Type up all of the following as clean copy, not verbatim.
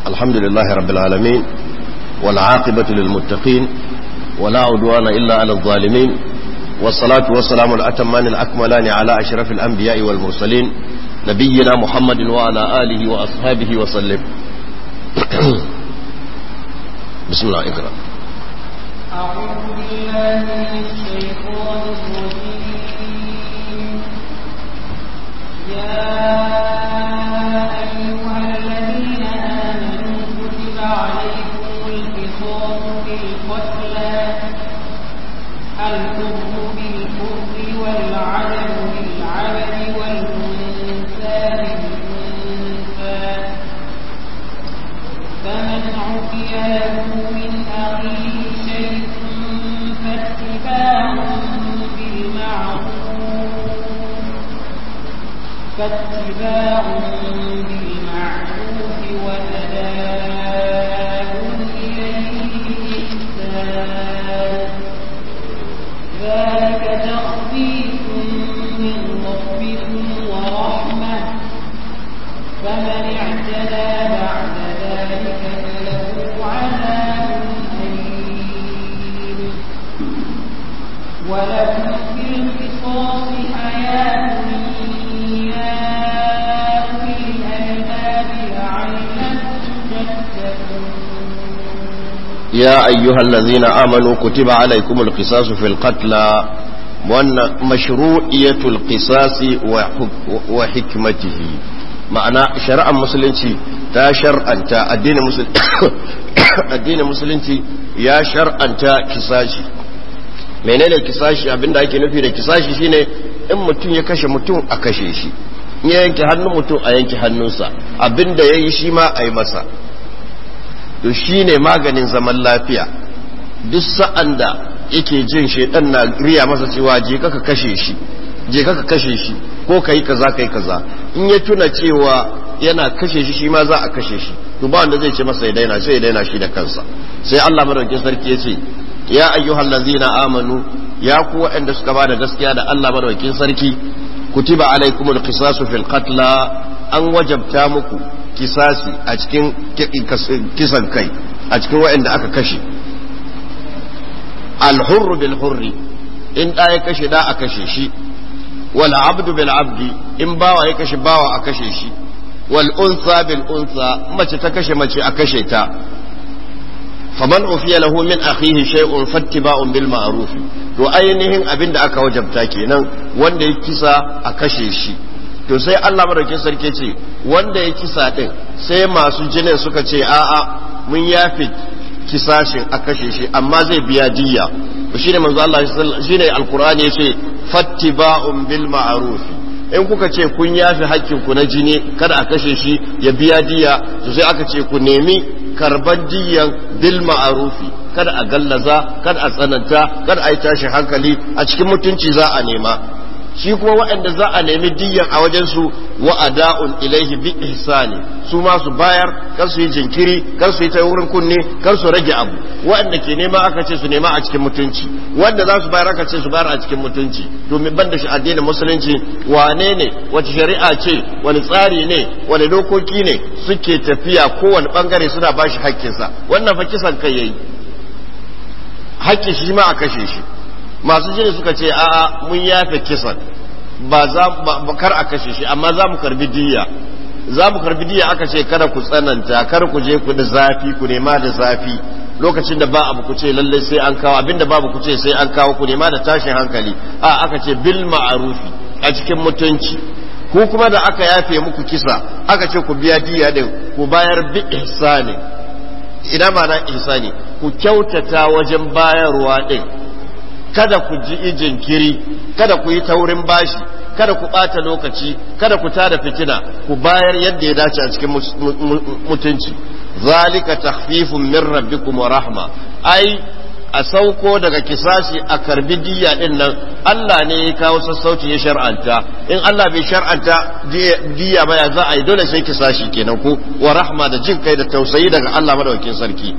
الحمد لله رب العالمين والعاقبة للمتقين ولا عدوان إلا على الظالمين والصلاة والسلام الأتمان الأكملان على أشرف الأنبياء والمرسلين نبينا محمد وعلى آله وأصحابه وسلم. بسم الله اقرأ. أعوذ بالله من الشيطان الرجيم. يا أيها الذين آمنوا كتب عليكم القصاص في القتلى الحر بالحر والعبد بالعبد والأنثى بالأنثى فمن عفي له من أخيه شيء فاتباع بالمعروف وأداء إليه بإحسان ذلك تخفيف من ربكم ورحمة فمن اعتدى بعد ذلك فله عذاب أليم ولكم في القصاص حياة يا أولي الألباب لعلكم تتقون. يا أيها الذين آمنوا كتب عليكم القصاص في القتلى وأن مشروعية القصاص وحكمته ma'ana shari'ar musulunci ta shar'anta addinin musulunci ya shar'anta kisashi. menene kisashi? abinda ake nufi da kisashi shine in mutum ya kashe mutum a kashe shi, in ya yanke hannun mutum a yanke hannunsa, abinda yayi shi ma a yi masa. to shine maganin zaman lafiya. duk sa'an da yake jin shedan na riya masa cewa je ka kashe shi, je ka kashe shi ko kai kaza kai kaza, in ya tuna cewa yana kashe shi shi ma za a kashe shi, to ba wanda zai ce masa ya daina, sai ya daina shi da kansa. sai Allah madaukakin sarki ya ce ya ayyuhal ladzina amanu, ya ku waɗanda suka bada gaskiya da Allah madaukakin sarki, kutiba alaikumul qisasu fil qatla, an wajabta muku kisasi a cikin kisan kai, a cikin waɗanda aka kashe. al hurr bil hurri, in da ya kashe da a kashe shi. wal abdu bil abdi, in bawa ya kashe bawa a kashe shi. wal unsa bil unsa, mace ta kashe mace a kashe ta. faman ufiya lahu min akhihi shay'un fattiba'un bil ma'ruf, to ainihin abinda aka wajabta kenan, wanda ya kisa a kashe shi. to sai Allah madaukakin sarki ce wanda ya kisa din, sai masu jinin suka ce a'a mun yafi kisashin a kashe shi amma zai biya diyya. shine manzo Allah shine alqur'ani yace fattiba'un bil ma'ruf, in kuka ce kun yafi hakkin ku na jini kada a kashe shi ya biya diyya, to sai aka ce ku nemi karban diyyan bil ma'rufi, kada a gallaza, kada a tsananta, kada a yi tashin hankali, a cikin mutunci za a nema. shi kuma waɗanda za a nemi diyyan a wajen su wa ada'un ilaihi bi ihsani, su ma su bayar, kar su yi jinkiri, kar su yi ta wurin kunne, kar su rage abu. waɗanda ke nema aka ce su nema a cikin mutunci, wanda za su bayar aka ce su bayar a cikin mutunci. to min banda shi addinin musulunci wane ne, wace shari'a ce, wani tsari ne, wani dokoki ne suke tafiya kowane bangare suna bashi hakkinsa. wannan fa kisan kai yayi, hakkin shi ma a kashe shi. masu jini suka ce a'a mun yafe kisan, ba kar a kashe shi amma za mu karbi diyya. aka ce kada ku tsananta, kar ku je ku da zafi, ku nema da zafi. lokacin da ba abu ku ce lalle sai an kawo, abinda babu ku ce sai an kawo, ku nema da tashin hankali. aka ce bil ma'rufi, a cikin mutunci. ku kuma da aka yafe muku kisa aka ce ku biya diyya din, ku bayar bi ihsani. ina ma'ana ihsani? ku kyautata wajen bayarwa din, kada ku ji jinkiri, kada ku yi taurin bashi, kada ku ɓata lokaci, kada ku tada fitina, ku bayar yadda ya dace a cikin mutunci. zalika takhfifun min rabbikum wa rahma, ai a sauko daga kisasi a karbi diyya din nan Allah ne ya kawo sassauci ya shar'anta. in Allah bai shar'anta diyya ba ya za a yi? dole sai kisashi kenan ko wa rahma, da jin kai da tausayi daga Allah madaukakin sarki.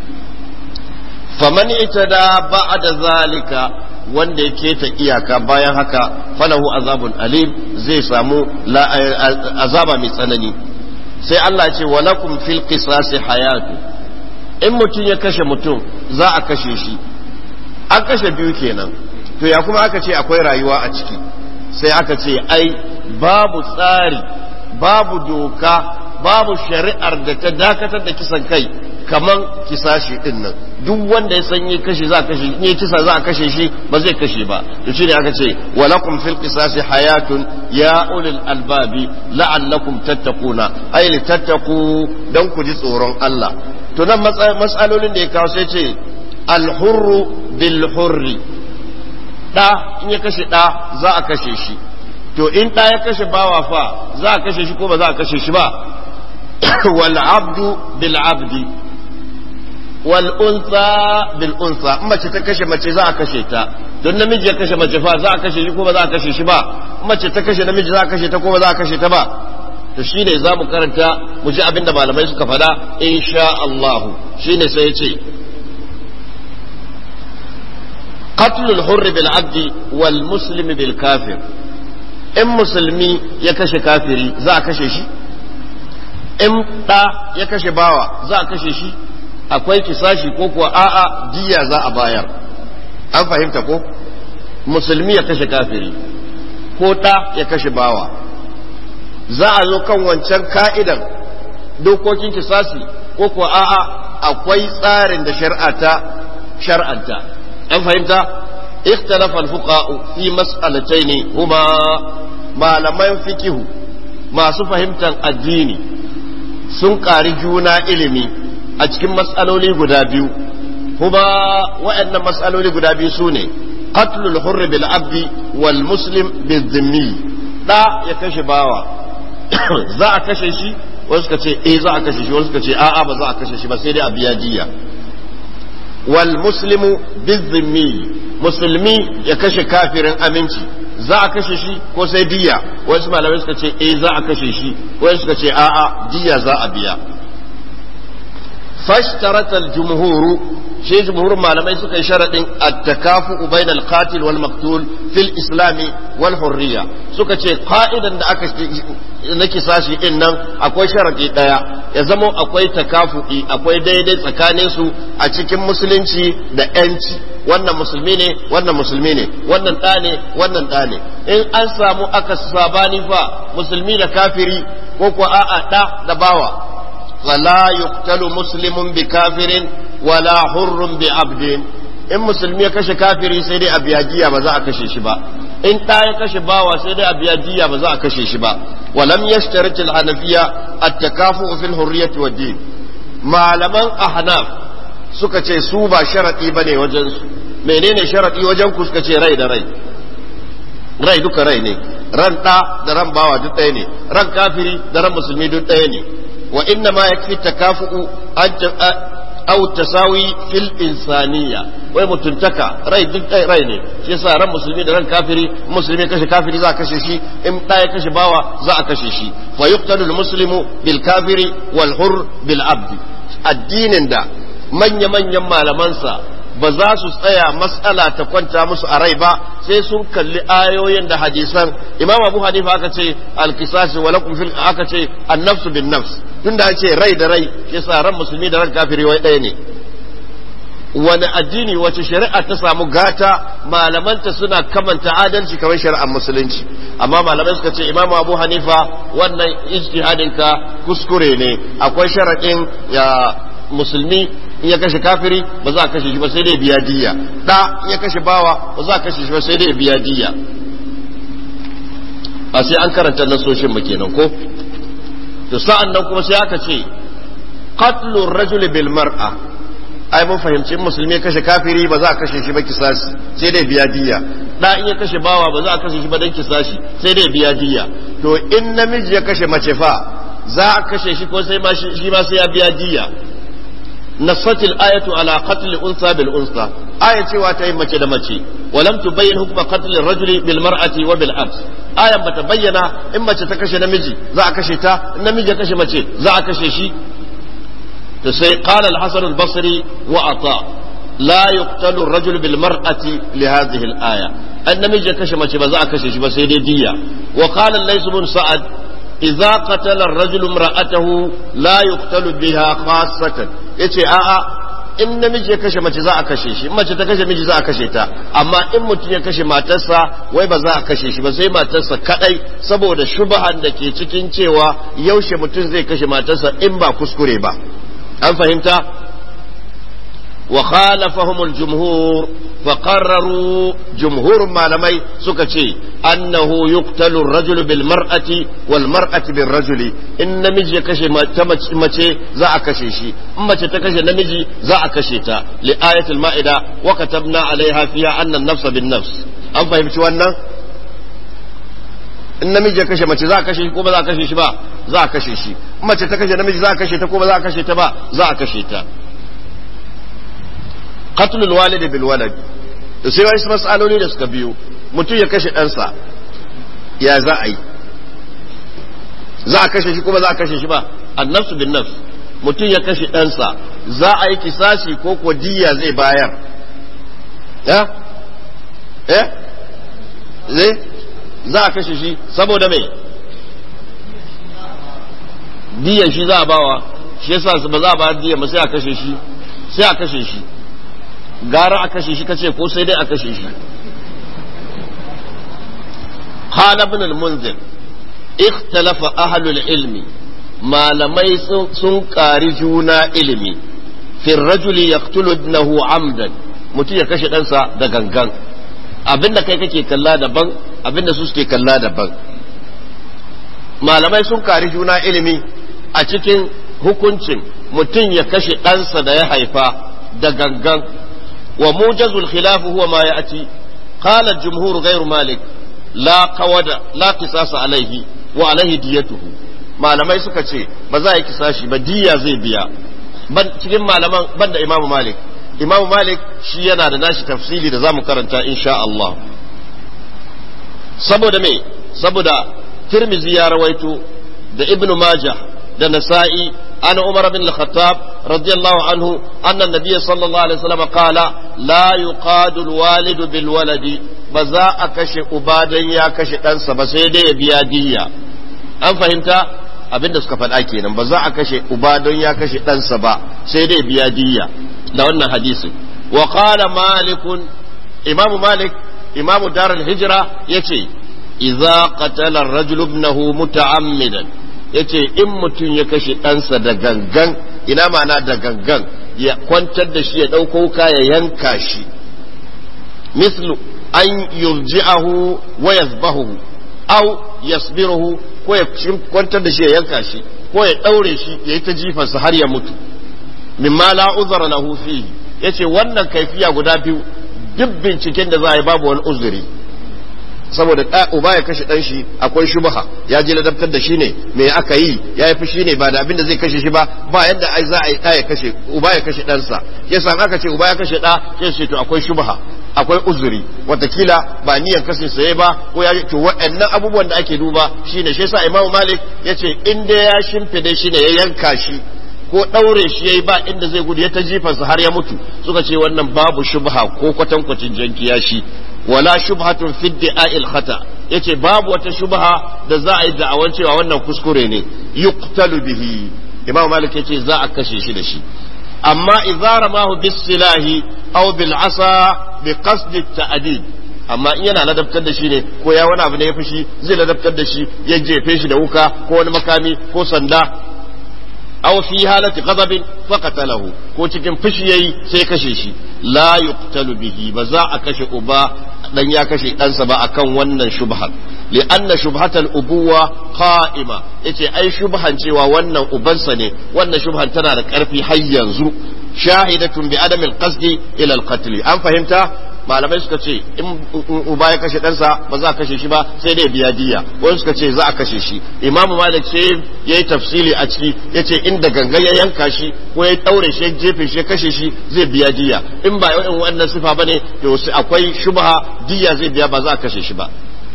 faman itada ba'da zalika, wanda ya keta iyaka bayan haka falahu azabun alim, zai samu azaba mai tsanani. sai Allah ce walakum fil qisasi hayatu, in mutum ya kashe mutum za a kashe shi, an kashe biyu kenan, to ya kuma aka ce akwai rayuwa a ciki, sai aka ce ai babu tsari, babu doka, babu shari'ar da ta dakatar da kisan kai kaman kisashi din nan. Duk wanda ya san yi kashe za a kashe, in yi kisa za a kashe shi ba zai kashe ba. To shine aka ce walakum fil qisasi hayatun ya ulil albabi la'allakum tattaquna, ai li tattaqu dan ku ji tsoron Allah. To nan mas'alolin da ya kawo sai ce al-hurru bil hurri, da in ya kashe da za a kashe shi. To in da ya kashe bawa fa za a kashe shi ko ba za a kashe shi ba? wal abdu bil abdi wal unsa bil unsa, mace ta kashe mace za a kashe ta. Don namiji ya kashe mace fa za a kashe shi ko ba za a kashe shi ba? Mace ta kashe namiji za a kashe ta ko ba za a kashe ta ba? To shine za mu karanta mu ji abinda malamai suka faɗa insha Allah. Shine sai ya ce qatlul hurri bil abdi wal muslimi bil kafir, in musulmi ya kashe kafiri za a kashe shi, in ɗa ya kashe bawa za a kashe shi, akwai kisashi ko kuwa a'a diya za a bayar. An fahimta ko? Musulmi ya kashe kafiri ko ɗa ya kashe bawa, za a zo kan wancan ka'idan dokokin kisasi ko kuwa a'a akwai tsarin da shar'anta. An fahimta? Ikhtalafa al-fuqaha fi mas'alatayn huma, malaman fikihu masu fahimtar addini sun ƙari juna ilimi a cikin mas'aloli guda biyu. Kuma waɗannan mas'aloli guda biyu sune qatlul hurr bil abdi wal muslim bil dhimmi, da ya kashe bawa za a kashe shi, wasu suka ce za a kashe shi, wasu suka ce a'a ba za a kashe shi ba sai dai a biya diya. wal muslimu bizimmi, musulmi ya kashe kafirin aminci za a kashe shi ko sai diya? Wasu malamai suka ce za a kashe shi, wasu suka ce a'a diya za a biya. fashtaratal jumhuru, shi jumhurin malamai suka yi sharadin at-takafu bainal qatil wal maqtul fil islami wal hurriya. Suka ce ka'idan da aka na kisashi din nan akwai sharadi daya, ya zama akwai takafu'i, akwai daidai tsakanin su a cikin musulunci da yanci. Wannan musulmi ne, wannan musulmi ne, wannan da ne, wannan da ne. In an samu aka sabani fa musulmi da kafiri ko ko a'a da bawa, فلا يقتل مسلم بكافر ولا حر بعبد. in musulmi ya kashe kafiri sai dai a biya diya, ba za a kashe shi ba. in ɗa ya kashe bawa sai dai a biya diya, ba za a kashe shi ba. walam yashtarit al-hanafiya at-takafu fil hurriyyati wad din. malaman ahnaf suka ce su ba sharadi bane wajen su. menene sharadi wajen ku? Suka ce rai da rai, rai duka rai ne, ran ɗa da ran bawa duk ɗaya ne, ran kafiri da ran musulmi duk ɗaya ne. وإنما يكفي التكافؤ أو التساوي في الإنسانية. ومتنتكا رأي دل رأي ne shi yasa ran musulmi da ran kafiri, musulmi kashe kafiri za a kashe shi, in da ya kashe bawa za a kashe shi. fa yuqtalu al-muslimu bil kafiri wal hurr bil abd. addinin da manya-manyan malamansa ba za su tsaya mas'ala ta kwanta musu a rai ba, sai sun kalli ayoyin da hadisan. Imam Abu Hanifa aka ce al-qisas wa lakum fil, aka ce an-nafs bin nafs, tunda ake rai da rai, shi yasa ran musulmi da ran kafiri wai ɗaya ne. wani addini, wace shari'a ta samu gata malamanta suna kamanta adalci kamar shari'ar musulunci? Amma malamai suka ce Imam Abu Hanifa wannan ijtihadin ka kuskure ne. akwai sharadin ya musulmi in ya kashe kafiri ba za a kashe shi ba sai dai biya diya, da in ya kashe bawa ba za a kashe shi ba sai dai biya diya. a sai an karanta nasoshin mu kenan ko? to sa'an nan kuma sai aka ce qatlur rajul bil mar'a. ai mun fahimci musulmi ya kashe kafiri ba za a kashe shi ba kisasi sai dai biya diya, da in ya kashe bawa ba za a kashe shi ba dan kisashi sai dai biya diya. to in namiji ya kashe mace fa za a kashe shi ko sai ma shi ma sai ya biya diya? nasatil ayatu ala qatl unsa bil unsa, aya cewa ta yi mace da mace. walam tubayyin hukma qatl ar-rajuli bil mar'ati wa bil abs. ayan bata bayyana in mace ta kashe namiji za a kashe ta, in namiji ya kashe mace za a kashe shi. to sai qala al-hasan al-basri wa ata la yuqtalu ar-rajulu bil mar'ati li hadhihi al-aya. an namiji ya kashe mace ba za a kashe shi ba sai dai diya. wa qala lays bin sa'ad idza qatala ar-rajulu imra'atahu la yuqtalu biha khassatan yace a'a in namiji ya kashe mace za a kashe shi in mace ta kashe miji za a kashe ta amma in mutum ya kashe matarsa wai ba za a kashe shi ba sai matarsa kadai saboda shubahan da ke cikin cewa yaushe mutum zai kashe matarsa in ba kuskure ba an fahimta wa khalafahum al-jumhur fa qarraru jumhur malamai suka ce annahu yuqtalu ar-rajulu bil mar'ati wal mar'ati bir rajuli in namiji ya kashe mace za a kashe shi in mace ta kashe namiji za a kashe ta li ayatul ma'ida wa katabna alaiha fiha anna an-nafsa bin nafs an fahimci wannan in namiji ya kashe mace za a kashe shi ko ba za a kashe shi ba za a kashe shi in mace ta kashe namiji za a kashe ta ko ba za a kashe ta ba za a kashe ta qatlul walid bil walad to sai wasu mas'aloli da suka biyo mutum ya kashe ɗansa ya za a yi za a kashe shi ko ba za a kashe shi ba annafsu bin nafs mutum ya kashe ɗansa za a yi kisasi ko ko diya zai bayar za a kashe shi saboda mai diyan shi za a bawa shi yasa ba za a ba diya ba sai a kashe shi gara a kashe shi kace ko sai dai a kashe shi qala ibn al-munzir ikhtalafa ahlul ilmi malamai sun ƙari juna ilimi fi rajuli yaqtulu ibnahu amdan mutum ya kashe ɗansa da gangan abinda kai kake kalla daban abinda su suke kalla daban malamai sun ƙari juna ilimi a cikin hukuncin mutum ya kashe ɗansa da ya haifa da gangan wa mujazul khilaf huwa ma ya'ti qala al-jumhur ghayr malik la qawada la qisas alayhi wa alayhi diyatuhu malamai suka ce ba za a yi kisashi ba diya zai biya cikin malaman banda imam malik shi yana da nashi tafsili da zamu karanta insha Allah saboda me saboda tirmizi ya rawaito da ibnu majah da nasa'i ana umar bin al-khattab radiyallahu anhu anna an-nabiy sallallahu alaihi wasallam qala la yuqadu al-walidu bil waladi ba za a kashe uba dan ya kashe ɗansa ba sai dai ya biya diyya an fahimta abinda suka faɗa kenan ba za a kashe uba don ya kashe ɗansa ba sai dai biya diyya da wannan hadisin wa qala malikun imamu darul hijra yace idza qatala ar-rajulu ibnahu muta'ammidan yace in mutum ya kashe ɗansa da gangan ina ma'ana da gangan ya kwantar da shi ya ɗauko wuka ya yanka shi mislu an yurji'ahu wa yazbahu aw yasbiruhu ko ya kwantar da shi ya yanka shi ko ya daure shi ya yi ta jifarsa har ya mutu mimma la uzra lahu fihi yace wannan kaifiya guda biyu duk binciken da za a yi babu wani uzuri saboda uba ya kashe dan shi akwai shubha ya je ladabtar da shi ne me aka yi ya yi fushi ne ba da abin da zai kashe shi ba yanda ai za a yi ya kashe uba ya kashe ɗansa yasa aka ce uba ya kashe ɗa sai ce to akwai shubha akwai uzuri watakila ba niyan kashin saye ba ko ya to waɗannan abubuwan da ake duba shine shi yasa Imam Malik yace in dai ya shimfide shi ne ya yanka shi ko daure shi yayi ba inda zai gudu ya ta jifansa har ya mutu suka ce wannan babu shubha ko kwatankwacin jankiya shi wala shubhatun fi da'il khata yace babu wata shubha da za a yi da'awan cewa wannan kuskure ne yuqtalu bihi Imam Malik yace za a kashe shi da shi amma idza ramahu bis silahi aw bil asa bi qasd at-ta'dib amma in yana ladabtar da shi ne ko ya wani abu ne ya fushi zai ladabtar da shi ya jefe shi da wuka ko wani makami ko sanda aw fi halati ghadabin faqatalahu ko cikin fushi yayi sai kashe shi la yuqtalu bihi ba za a kashe uba dan ya kashe ɗansa ba akan wannan shubhar li'anna shubhatal ubuwa qa'ima yace ai shubhan cewa wannan ubansa ne wannan shubhan tana da ƙarfi har yanzu shahidatun bi adamil qasdi ila al-qatl an fahimta malamai suka ce in uba ya kashe ɗansa ba za a kashe shi ba sai dai biya diya wani suka ce za a kashe shi imamu malik ce yayi tafsili a ciki yace inda gangan ya yanka shi ko ya daure shi ya jefe shi ya kashe shi zai biya diya in ba irin wannan sifa bane to sai akwai shubha diya zai biya ba za a kashe shi ba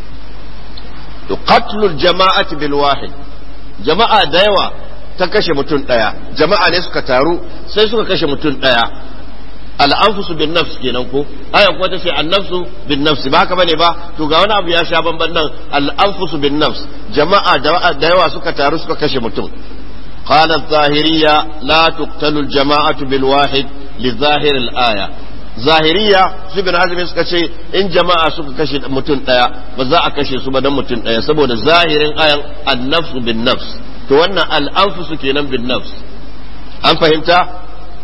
to qatlul jama'ati bil wahid jama'a da yawa ta kashe mutum daya jama'a ne suka taru sai suka kashe mutum daya al'anfusu bin nafs kenan ko aya kuwa ta ce annafsu bin nafsi ba haka bane ba to ga wani abu ya sha bamban nan al'anfusu bin nafs jama'a da yawa suka taru suka kashe mutum qala adh-dhahiriyya la tuqtalu al-jama'atu bil wahid li zahir al-aya zahiriya su bin hazmi suka ce in jama'a suka kashe mutum daya ba za a kashe su ba dan mutum daya saboda zahirin ayan annafsu bin nafs to wannan al'anfusu kenan bin nafs an fahimta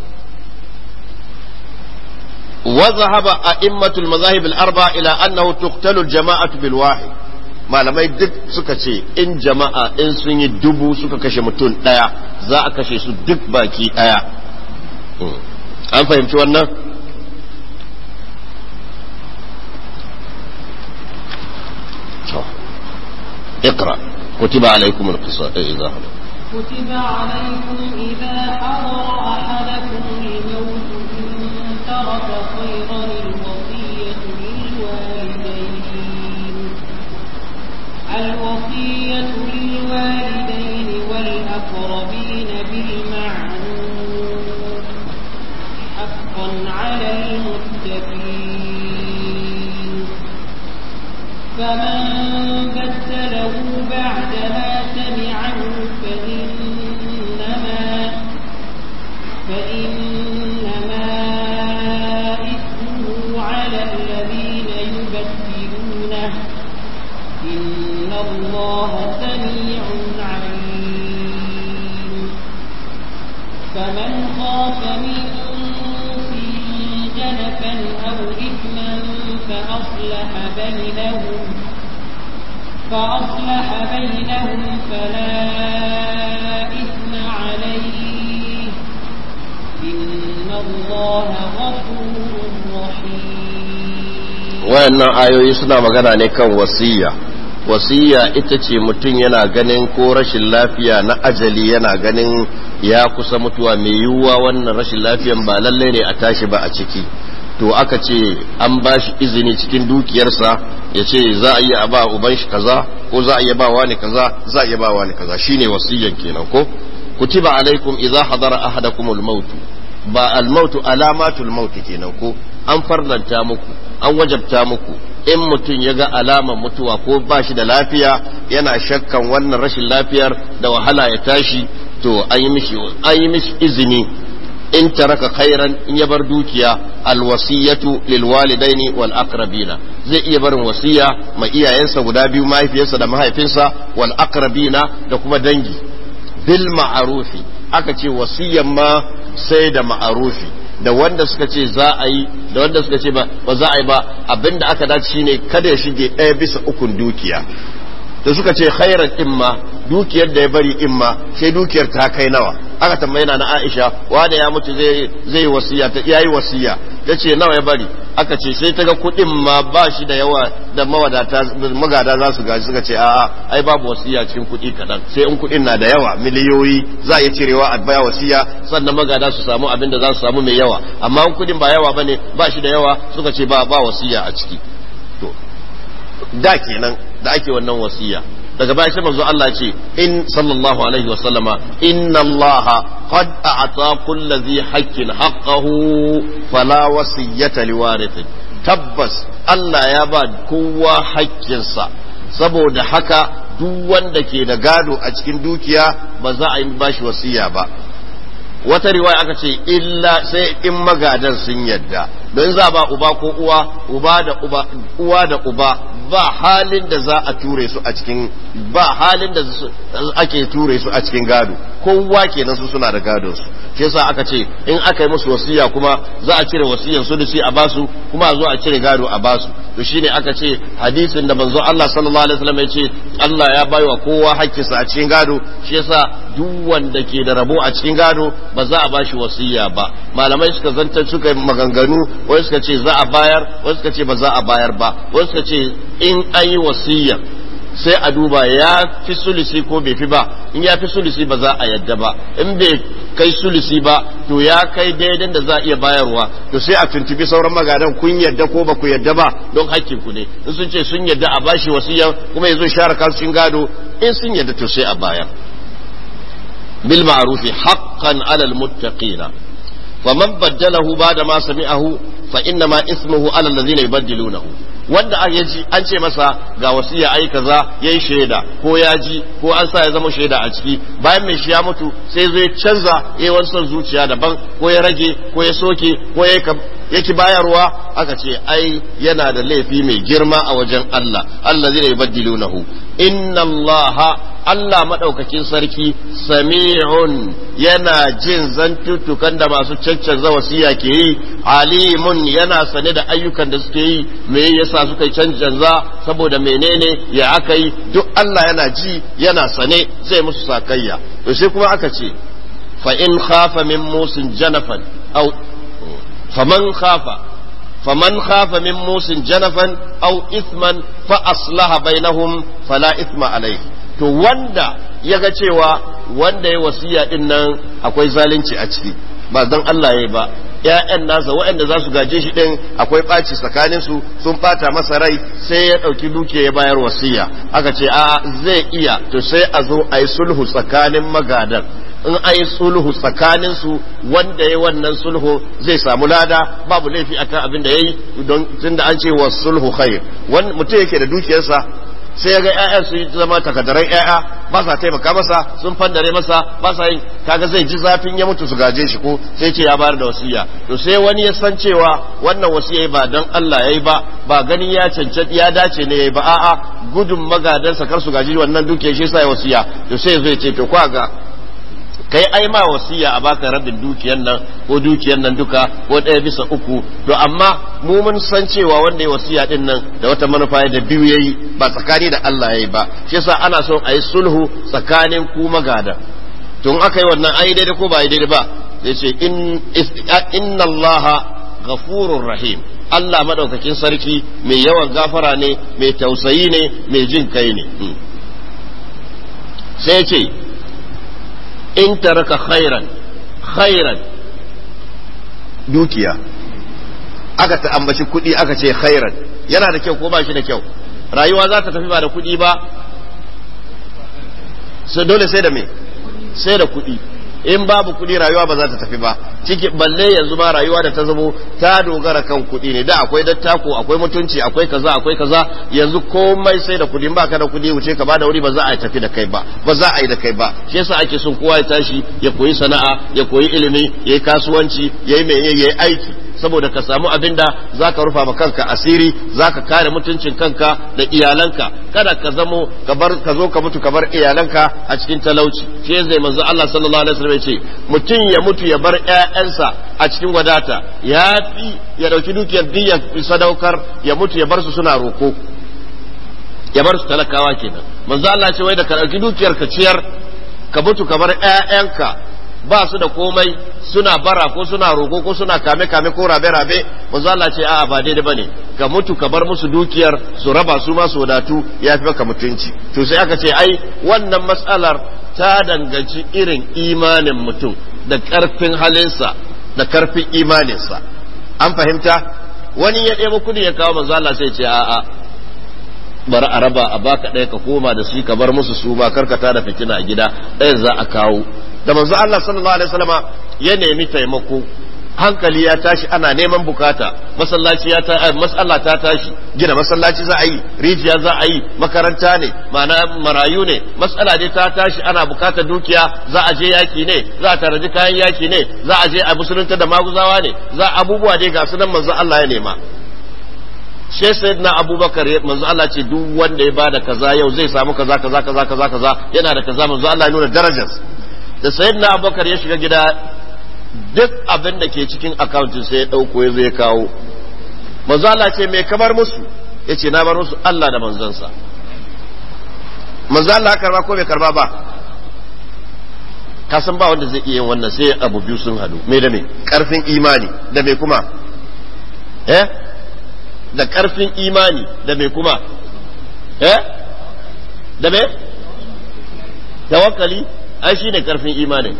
وذهب أئمة المذاهب الأربعة إلى أنه تقتل الجماعة بالواحد malamai duk suka ce in jama'a in sun yi dubu suka kashe mutum daya za a kashe su duk baki daya an fahimci wannan اقرأ كتب عليكم القصاص إذا كتب عليكم إذا حضر أحدكم الموت ترك خيرا الوصية للوالدين والأقربين بالمعروف حقا على المتقين فمن بدله بعدما سمعه فإنما على الذين يبدلونه إن الله سميع عليم فمن خاف من جنفا أو إثما فأصلح بينهم فلا إثم عليه إن الله غفور wayannan ayoyi suna magana ne kan wasiya wasiya ita ce mutum yana ganin ko rashin lafiya na ajali yana ganin ya kusa mutuwa mai yiwuwa wannan rashin lafiyan ba lalle ne a tashi ba a ciki to aka ce an ba shi izini cikin dukiyarsa ya ce za a iya ba uban shi kaza ko za a iya ba wani kaza za a iya ba wani kaza shine wasiyan kenan ko kutiba alaikum idza hadara ahadakumul maut ba al maut alamatul maut kenan ko an farlanta muku an wajabta muku in mutum ya ga alamar mutuwa ko ba shi da lafiya yana shakkan wannan rashin lafiyar da wahala ya tashi to an yi mishi izini in taraka khairan in ya bar dukiya alwasiyatu lilwalidaini wal aqrabina zai iya barin wasiya ma iyayensa guda biyu mahaifiyarsa da mahaifinsa wal aqrabina da kuma dangi bil ma'rufi aka ce wasiyan ma sai da ma'rufi da wanda suka ce za a yi da wanda suka ce ba za a yi ba abinda aka dace shine kada ya shige 1/3 dukiya da suka ce khairan imma dukiyar da ya bari imma sai dukiyar ta kai nawa aka tambaye na Aisha wanda ya mutu zai wasiya ta yayi wasiya tace nawa ya bari aka ce sai ta ga kudin ma ba shi da yawa da mawadata magada za su gaji suka ce a'a ai babu wasiya cikin kudi kadan sai in kudin na da yawa miliyoyi za a yi cirewa a baya wasiya sannan magada su samu abin da za su samu mai yawa amma in kudin ba yawa bane ba shi da yawa suka ce ba wasiya a ciki to da kenan da ake wannan wasiya daga baya sai manzo Allah ce in sallallahu alaihi wasallama inna Allah qad a'ta kulli dhi haqqin haqqahu fala wasiyata liwarithin tabbas Allah ya ba kowa haƙƙinsa saboda haka duk wanda ke da gado a cikin dukiya ba za a yi bashi wasiya ba wata riwaya aka ce illa sai in magadan sun yadda don za ba uba ko uwa da uba ba halin da za a ture su a cikin ba halin da ake ture su a cikin gado kowa kenan su suna da gadon su shi yasa aka ce in aka yi musu wasiya kuma za a cire wasiyan su da sai a basu kuma a zo a cire gado a basu to shine aka ce hadisin da manzo Allah sallallahu alaihi wasallam ya ce Allah ya baiwa kowa hakkinsa a cikin gado shi yasa duk wanda ke da rabo a cikin gado ba za a bashi wasiya ba malamai suka zantar suka maganganu wai suka ce za a bayar wai suka ce ba za a bayar ba wai suka ce in an yi wasiya sai a duba ya fi sulusi ko bai fi ba in ya fi sulusi ba za a yadda ba in bai kai sulusi ba to ya kai daidan da za a iya bayarwa to sai a tuntubi sauran magadan kun yadda ko ba ku yadda ba don hakkin ku ne in sun ce sun yadda a bashi wasiya kuma yazo share kashin gado in sun yadda to sai a bayar bil ma'rufi haqqan 'alal muttaqina faman baddalahu ba'da ma sami'ahu fa inna ma ismuhu ala alladhina yubaddilunahu. Wanda ya ji an ce masa ga wasiya ai kaza yayi shaida ko ya ji ko an sa ya zama shaida a ciki, bayan mai shi ya mutu sai zai canza yayi wani son zuciya daban ko ya rage ko ya soke ko yake bayarwa, aka ce ai yana da laifi mai girma a wajen Allah, allazina yubaddilunahu. Inna Allah madaukakin sarki sami'un yana jin zantuttukan da masu cancanza wasiya ke yi, alimun yana sane da ayyukan da suke yi, me yasa suka yi cancanza, saboda menene ya aka yi, duk Allah yana ji yana sane, zai musu sakayya. To sai kuma aka ce fa in khafa min musin janafan aw faman khafa min musin janafan aw ithman fa aslaha bainahum fala ithma alayhi. To wanda ya ga cewa wanda ya wasiya din nan akwai zalunci a ciki, ba dan Allah yayi ba, ƴaƴan nasa waɗanda za su gaje shi din akwai ɓaci tsakanin su, sun ɓata masa rai, sai ya ɗauki dukiya ya bayar wasiya, aka ce a zai iya, to sai a zo a yi sulhu tsakanin magadan. In a yi sulhu tsakanin su, wanda ya wannan sulhu zai samu lada, babu laifi akan abin da yayi, don tunda an ce wa sulhu khair. Wani mutum yake da dukiyarsa sai ya ga ƴaƴan su zama takaddaran ƴaƴa, ba sa taimaka masa, sun fandare masa, ba sa yin, kaga zai ji zafin ya mutu su gaje shi ko sai ce ya bayar da wasiya. To sai wani ya san cewa wannan wasiya ba dan Allah yayi ba ganin ya cancanci ya dace ne yayi ba, a'a gudun magadansa kar su gaji wannan dukiyar shi sai wasiya. To sai zai ce to kwa ga kai ai ma wasiya a baka rabin dukiyan nan ko dukiyan nan duka ko 1/3, to amma mu mun san cewa wanda ya wasiya din nan da wata manufa da biyu yayi, ba tsakani da Allah yayi ba, shi yasa ana son a yi sulhu tsakanin ku magada. to in aka yi wannan ai daidai ko ba daidai ba, zai ce inna Allah ghafurur rahim, Allah madaukakin sarki mai yawan gafara ne, mai tausayi ne, mai jin kai ne. sai ce in taraka khairan dukiya, aka ta ambaci kuɗi aka ce khairan, yana da kyau ko ba shi da kyau? Rayuwa za ta tafi ba da kuɗi ba, sai dole sai da me? Sai da kuɗi. In babu kuɗi rayuwa ba za ta tafi ba. Ciki balle yanzu ma rayuwa da ta zamo ta dogara kan kuɗi ne. Da akwai dattako, akwai mutunci, akwai kaza, yanzu komai sai da kuɗi. In baka da kuɗi wuce ka bada wuri ba za a tafi da kai ba, ba za a yi da kai ba. Shi yasa ake son kowa ya tashi ya koyi sana'a, ya koyi ilimi, ya yi kasuwanci, ya yi aiki, saboda ka samu abin da za ka rufa ma kanka asiri, za ka kare mutuncin kanka da iyalanka. Kada ka zamo ka zo ka mutu ka bar iyalanka a cikin talauci. Shi zai manzo Allah sallallahu alaihi wasallam ya ce mutum ya mutu ya bar ƴaƴansa a cikin wadata, ya fi ya dauki dukiyar diya sadaukar ya mutu ya bar su suna roko, ya bar su talakawa kenan. Manzo Allah ce wai da ka dauki dukiyar ka ciyar, ka mutu ka bar ƴaƴanka ba su da komai, suna bara ko suna roko ko suna kame ko rabe manzo Allah ce a'a ba daidai bane, ka mutu ka bar musu dukiyar su raba su ma su wadatu, yafi maka mutunci. To sai aka ce ai wannan matsalar ta danganci irin imanin mutum da karfin halinsa da karfin imaninsa. An fahimta? Wani ya ɗebo kudi ya kawo manzo Allah sai ce a'a bari a raba a baka ɗaya ka koma da shi ka bar musu su ba karkata da fitina a gida, ɗayan za a kawo. Da manzo Allah sallallahu alaihi wasallama ya nemi taimako, hankali ya tashi, ana neman bukata, masallaci mas'ala ta tashi, gina masallaci za a yi, rijiya za a yi, makaranta ne, ma'ana marayu ne, mas'ala dai ta tashi, ana bukatar dukiya, za a je yaki ne, za a taraji kayan yaki ne, za a je a musulunta da maguzawa ne, za abubuwa dai ga sunan manzo Allah ya nema. Sai sayyidina Abubakar manzo Allah ce duk wanda ya bada kaza yau zai samu kaza yana da kaza, manzo Allah ya nuna darajar. Da sayyidina Abubakar ya shiga gida, duk abin da ke cikin akawuntin sai ya dauko ya zo ya kawo. Manzo Allah ce me kamar musu? Yace na bar musu Allah da manzansa. Manzo Allah karba ko bai karba ba? Ka san ba wanda zai iya yin wannan sai abu biyu sun hadu. Me da me? Karfin imani da me kuma? Da karfin imani da me kuma? Da me? Tawakkali ai shine karfin imani.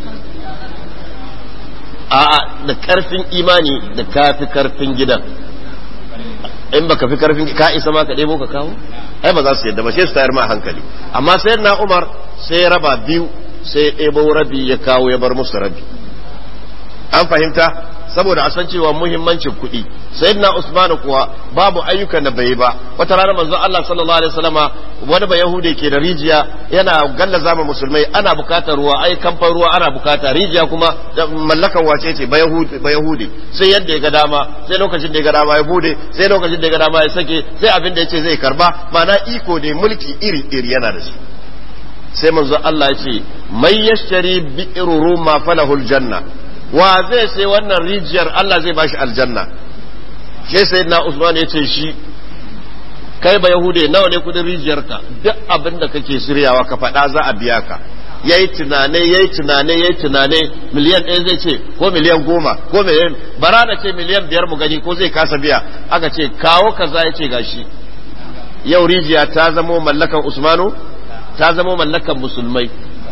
A'a, da karfin imani da kafi karfin gidan. In baka fi karfin ka isa ma ka ɗebo ka kawo, ai ba za su yadda ba, sai su tayar ma hankali. Amma sai na Umar sai raba biyu, sai ɗebo rabi ya kawo ya bar musu rabi. an fahimta saboda a san cewa muhimmancin kuɗi. Sayyidina Usman kuwa babu ayyukan da bai ba. Wata rana manzo Allah sallallahu alaihi wasallama wani ba Yahudi ke da rijiya yana gallaza ma musulmai, ana bukatar ruwa, ai kamfan ruwa ana bukata, rijiya kuma mallakan wace ce ba Yahudi, sai yadda ya ga dama, sai lokacin da ya ga dama ya bude, sai lokacin da ya ga dama ya sake, sai abin da yace zai karba, ma'ana iko ne, mulki iri iri yana da shi. Sai manzo Allah ya ce may yashtari bi'ru ruma falahul janna, wa zai sai wannan rijiyar Allah zai bashi aljanna. Sai sayyidina Usman ya ce shi kai ba Yahude nawa ne kudin rijiyarka, duk abin da kake shiryawa ka faɗa za a biya ka. Yayi tunane miliyan 1 zai ce ko miliyan 10 ko miliyan bara da ce miliyan 5 mu gani ko zai kasa biya. Aka ce kawo kaza ya ce gashi. Yau rijiya ta zamo mallakan Usmanu, ta zamo mallakan musulmai.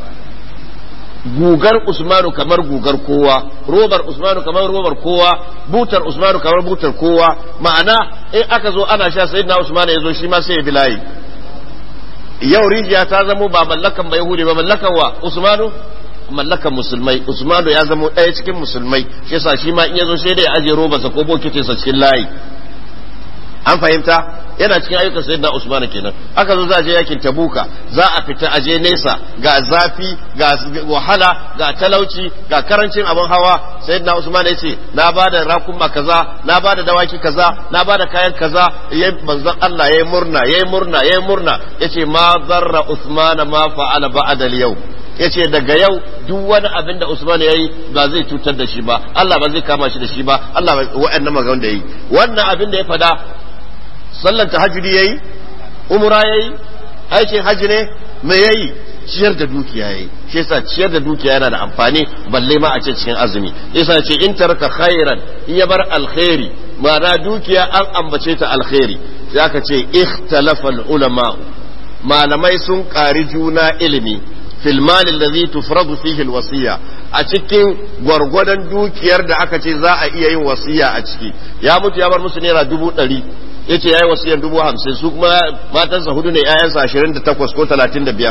Gugar Usmanu kamar gugar kowa, robar Usmanu kamar robar kowa, butar Usmanu kamar butar kowa. Ma'ana in aka zo ana sha sayyidina Usmanu ya zo shi ma sai ya bilayi. Yau rijiya ta zamo ba mallakan ba Yahudi ba, mallakan wa Usmanu, mallakan musulmai. Usmanu ya zamo ɗaya cikin musulmai, shi yasa shi ma in ya zo sai dai ya aje robarsa ko bokitinsa cikin layi. An fahimta? Yana cikin ayyukan sayyidina Usman kenan. Aka zo za a je yakin Tabuka, za a fita aje nesa, ga zafi, ga wahala, ga talauci, ga karancin abin hawa. Sayyidina Usman yace na bada rakuma kaza, na bada dawaki kaza, na bada kayan kaza. Yayin manzon Allah yayi murna yace ma zarra Usman ma fa'ala ba'da al-yawm. Yace daga yau duk wani abin da Usman yayi ba zai cutar da shi ba, Allah ba zai kama shi da shi ba, Allah wa'annan maganar da yayi. Wannan abin da ya fada sallan tahajjudi yayi, umra yayi, aikin haji ne, me yayi? Ciyar da dukiya yayi. Shi yasa ciyar da dukiya yana da amfani, balle ma a ce cikin azumi. Yasa ce in tarka khairan, in ya bar alkhairi, ma'ana dukiya an ambace ta alkhairi. Sai aka ce ikhtalafa ulama, malamai sun ƙari juna ilimi fil mal allazi tufradu fihi alwasiya, a cikin gwargwadon dukiyar da aka ce za a iya yin wasiya a ciki. Ya mutu ya bar musu naira 100, yace yayi wasiyan 50, su kuma matansa 4 ne, ƴaƴansa 28 ko 35.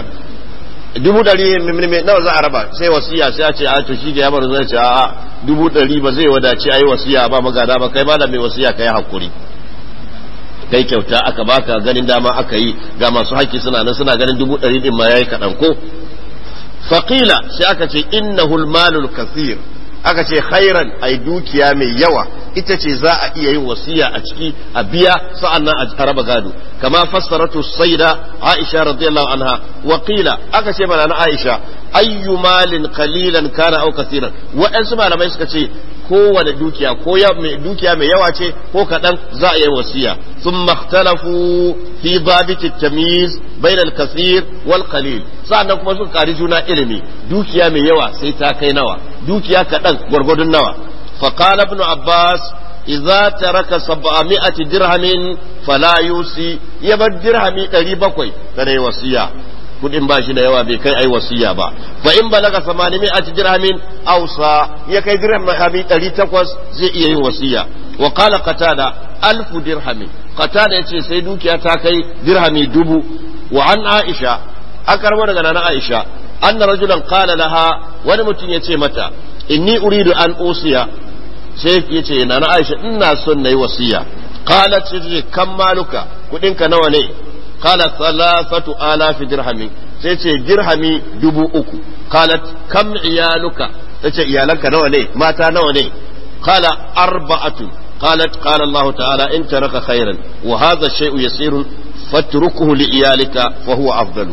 100 nawa za a raba? Sai wasiya sai a ce a to shi ga yamar zai ce a 100 ba zai wadace ayi wasiya ba magada ba, kai ma da mai wasiya kai hakuri, kai kyauta aka baka, ganin dama aka yi, ga masu haƙƙi suna nan suna ganin 100 din ma yayi kadan ko. Faqila sai aka ce innahul malul kathir, aka ce khairan ai dukiya mai yawa ita ce za a iya yin wasiya a ciki a biya sa'annan a raba gado, kama fassaratu sayyida Aisha radiyallahu anha. Wa qila aka ce mana na Aisha ayyu malin qalilan kana aw kaseeran, waɗansu malamai suka ce kowane dukiya ko dukiya mai yawa ce ko kaɗan za a yi wasiya. Thumma ikhtalafu fi babiti tamyiz bayna al-kathir wal qalil, sa'annan kuma suka kari juna ilimi, dukiya mai yawa sai ta kai nawa, dukiya kaɗan gwargwadon nawa. فقال ابن عباس إذا ترك 700 درهم فلا يوصي، يبر درهمي 700 kada yi wasiya, kudin ba shi da yawa bai kai ai wasiya ba. Fa in balaga 800 dirhamin ausa, ya kai dirhami 800 zai iya yin wasiya. Wa qala qatada 1000 dirhamin, qatada yace sai dukiya ta kai dirhami 1000. Wa an Aisha, akarwa daga nana Aisha, anna rajulan qala laha, wani mutum yace mata inni uridu an usiya, sai yace nana Aisha ina son nayi wasiya. Qalat sai kam maluka, kudinka nawa ne? Qala 3000 dirhamin, sai ce dirhami 3000. Qalat kam iyaluka, tace iyalanka nawa ne, mata nawa ne? Qala 4. قالت قال الله تعالى إن ترك خيرا وهذا الشيء يسير فاتركه لإيالك فهو أفضل.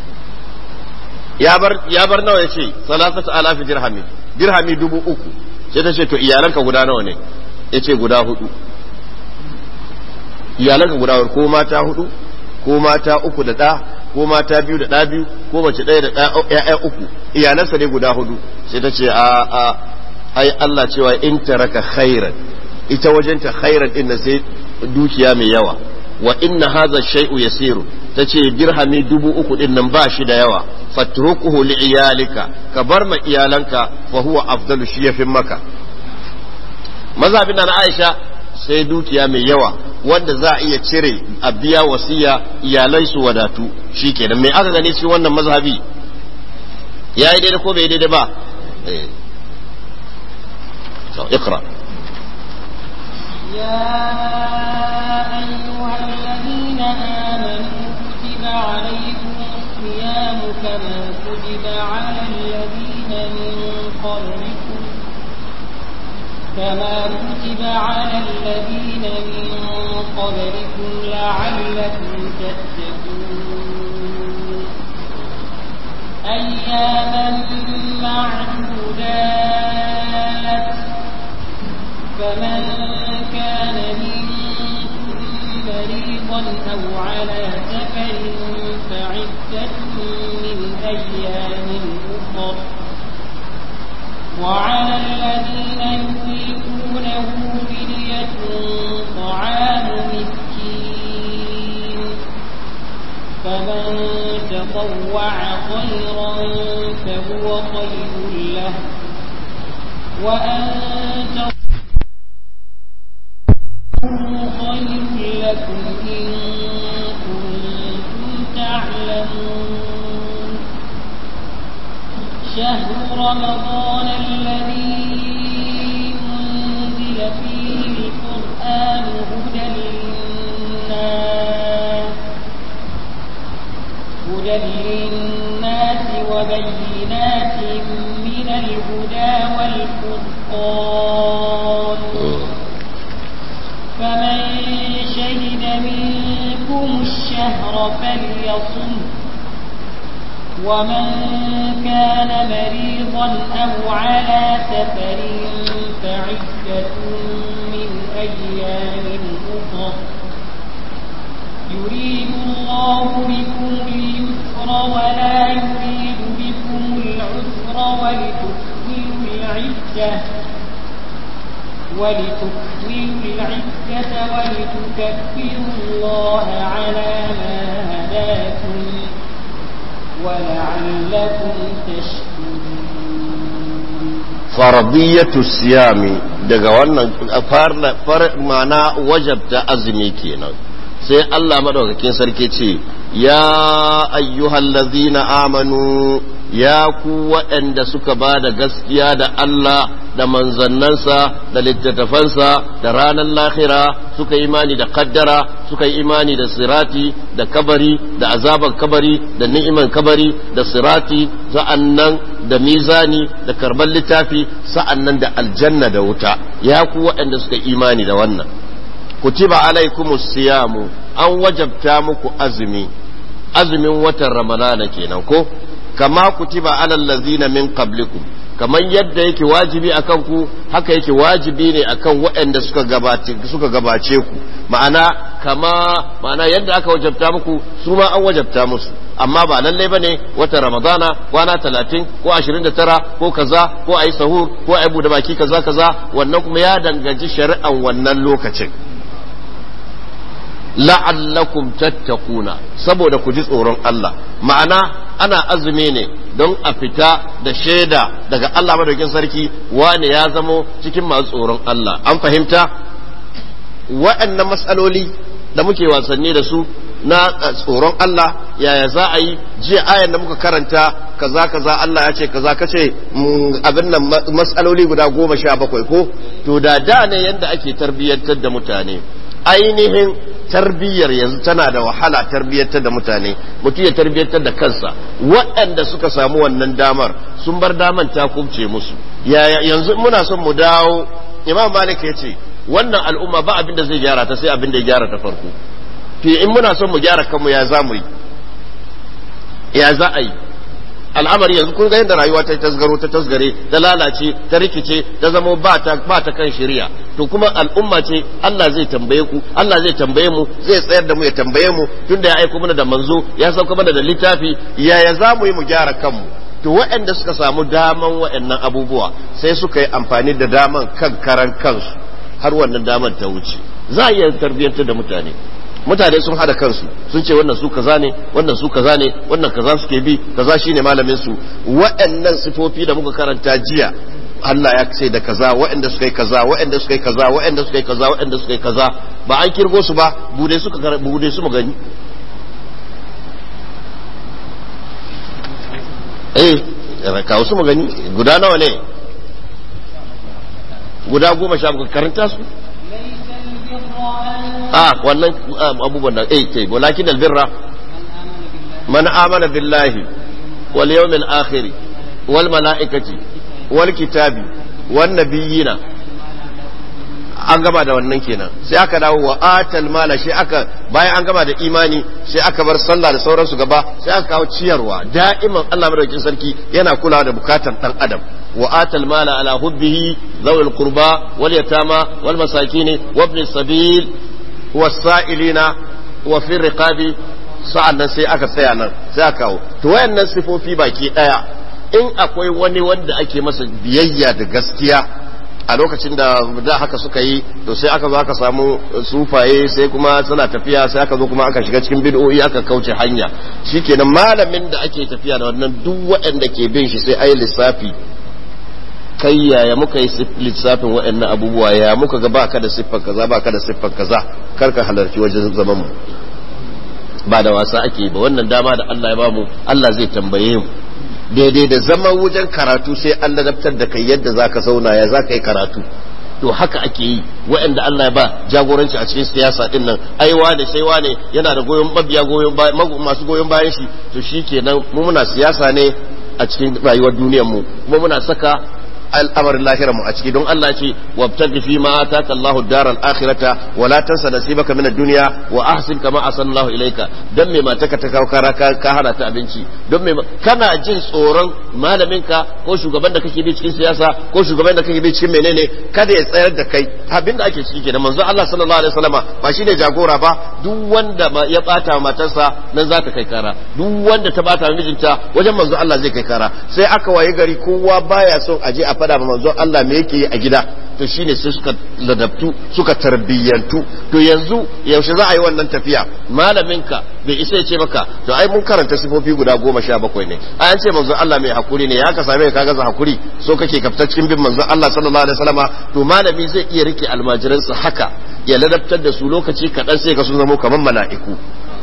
ya bar nawa yace 3000 dirhami, dirhami 3000. sai ta ce to iyalanka guda nawa ne? yace guda 4. iyalanka guda 4 ko mata 4 ko mata 3 da da ko mata 2 da da 2 ko mace 1 da ƴaƴa 3, iyalansa ne guda 4. sai ta ce ai Allah cewa in taraka khairan, ita wajenta khairan din sai dukiya mai yawa. Wa inna hadha shay'u yasiru, tace dirhami 3000 din nan ba shi da yawa. Fatrukuhu li iyalika, ka bar ma iyalanka, fa huwa afdalu, shi yafi maka. Mazhabin na Aisha sai dukiya mai yawa wanda za a iya cire a biya wasiya, iyalai su wadatu, shikenan. Me aka gane shi wannan mazhabi yayi daidai ko bai daidai ba? اقرأ. يا أيها الذين آمنوا كتب عليكم الصيام كما كتب على الذين من قبلكم لعلكم تتقون أياما معدودات فمن كان منكم مريضا أو على سفر فعدة من أيام أخر وعلى الذين يطيقونه فدية طعام مسكين فمن تطوع خيرا فهو خير له وأن تصوموا خير لكم إن كنتم تعلمون شهر رمضان الذي أنزل فيه القرآن هدى للناس وبينات من الهدى والفرقان فمن شهد منكم الشهر فليصم ومن كان مريضا أو على سفر فعدة من أيام أخر يريد الله بكم اليسر ولا يريد بكم العسر ولتكملوا العدة ولتكبروا الله على ما هداكم ولعلكم تشكرون. فرضية الصيام daga wannan ma'ana wajabta azumi kenan sai Allah madaukakin sarki ce ya ayyuhallazina amanu ya ku waɗanda suka ba da gaskiya da Allah da manzannansa da littattafansa da ranar lahira suka yi imani da kaddara suka yi imani da sirati da kabari da azaban kabari da ni'iman kabari da sirati sa'annan da mizani da karban littafi sa'annan da aljanna da wuta ya ku waɗanda suka imani da wannan kutiba alaikumus siyamu an wajabta muku azumin watan ramadana kenan ko kama kutiba alal ladzina min qablikum kaman yadda yake wajibi akan ku haka yake wajibi ne akan waɗanda suka gabace ku ma'ana yadda aka wajabta muku su ma an wajabta musu amma ba lalle bane watan ramadana kwana 30 ko 29 ko kaza ko ayi sahur ko ayi bude baki kaza wannan kuma ya danganci shari'an wannan lokacin la'allakum tattaquna saboda ku ji tsoron Allah ma'ana ana azumi ne don a fita da shaida daga Allah madaukakin sarki wane ya zamo cikin masu tsoron Allah an fahimta waɗannan matsaloli da muke wasanni da su na tsoron Allah yaya za a yi jiya ayan da muka karanta kaza Allah ya ce kaza kace abin nan matsaloli guda 17 ko to da ne yanda ake tarbiyyantar da mutane ainihin tarbiyyar yanzu tana da wahala tarbiyyantar da mutane mutum ya tarbiyyantar da kansa waɗanda suka samu wannan damar sun bar daman ta kubce musu yanzu muna son mu dawo Imam Malik ya ce wannan al'umma ba abin da zai gyara ta sai abin da ya gyara ta farko to in muna son mu gyara kanmu ya za mu yi ya za a yi al'amari yanzu kun ga yadda rayuwa ta tasgare ta lalace ta rikice ta zama ba ta kan shari'a to kuma al'umma ce Allah zai tambaye ku Allah zai tambaye mu zai tsayar da mu ya tambaye mu tunda ya aiko mana da manzo ya sauka mana da littafi yaya za mu yi mu gyara kanmu to waɗanda suka samu daman waɗannan abubuwa sai suka yi amfani da daman kan karan kansu har wannan daman ta wuce za a iya tarbiyyantar da mutane sun hada kansu sun ce wannan su kaza ne wannan su kaza ne wannan kaza suke bi kaza shine malamin su waɗannan sifofi da muka karanta jiya Allah ya ce da kaza waɗanda suka yi kaza waɗanda suka yi kaza waɗanda suka yi kaza waɗanda suka yi kaza ba an kirgo su ba bude su mu gani kawo su mu gani guda nawa ne guda 17 karanta su wannan abubuwan nan kai walakin albirra man amana billahi wal yawmil akhir wal malaikati wal kitabi wan nabiyina an gaba da wannan kenan sai aka dawo wa atal mala shi aka bayan an gaba da imani sai aka bar sallah da sauransu gaba sai aka kawo ciyarwa da'iman Allah madaukakin sarki yana kulawa da bukatar dan adam wa atal mala ala hubbihi zawil qurba wal yatama wal masakin wa ibn sabil was sa'ilina wa fi riqabi sa'annan sai aka tsaya nan sai aka kawo to wayannan sifofi baki daya in akwai wani wanda ake masa biyayya da gaskiya a lokacin da haka suka yi to sai aka zo aka samu sufaye sai kuma suna tafiya sai aka zo kuma aka shiga cikin bid'o'i aka kauce hanya shikenan malamin da ake tafiya da wannan duk waɗanda ke bin shi sai ayi lissafi kai yaya muka yi lissafin waɗannan abubuwa ya muka ga baka da siffar kaza baka da siffar kaza karka halarci wajen zaman mu ba da wasa ake ba wannan dama da Allah ya bamu Allah zai tambaye mu daidai da zama wajen karatu sai Allah daftar da kai yadda zaka zauna ya zaka yi karatu to haka ake yi waɗanda Allah ya ba jagoranci a cikin siyasa din nan ai wane sai wane yana da mabiya masu goyon bayan shi to shikenan mu muna siyasa ne a cikin rayuwar duniyar mu kuma muna saka al'amarin lahirar mu a ciki don Allah ce wabtaghi fi ma ataka Allahu ad-daral akhirata wa la tansa nasibaka min ad-dunya wa ahsin kama ahsana Allahu ilayka dan me mataka ta kawo kara ka hada ta abinci don me kana jin tsoron malaminka ko shugaban da kake bi cikin siyasa ko shugaban da kake bi cikin menene kada ya tsayar da kai abinda ake ciki kenan manzo Allah sallallahu alaihi wasallama ba shine jagora ba duk wanda ya bata matarsa nan za ta kai kara duk wanda ta bata mijinta wajen manzo Allah zai kai kara sai aka waye gari kowa baya son aje a fada ma manzon Allah me yake yi a gida to shine sai suka ladabtu suka tarbiyyantu to yanzu yaushe za a yi wannan tafiya malaminka bai isa ya ce maka to ai mun karanta sifofi guda 17 ne ai an ce manzon Allah mai hakuri ne ya ka same ka gaza hakuri so kake kafta cikin bin manzon Allah sallallahu alaihi wasallama to malami zai iya rike almajiransa haka ya ladabtar da su lokaci kadan sai ka sun zama kamar mala'iku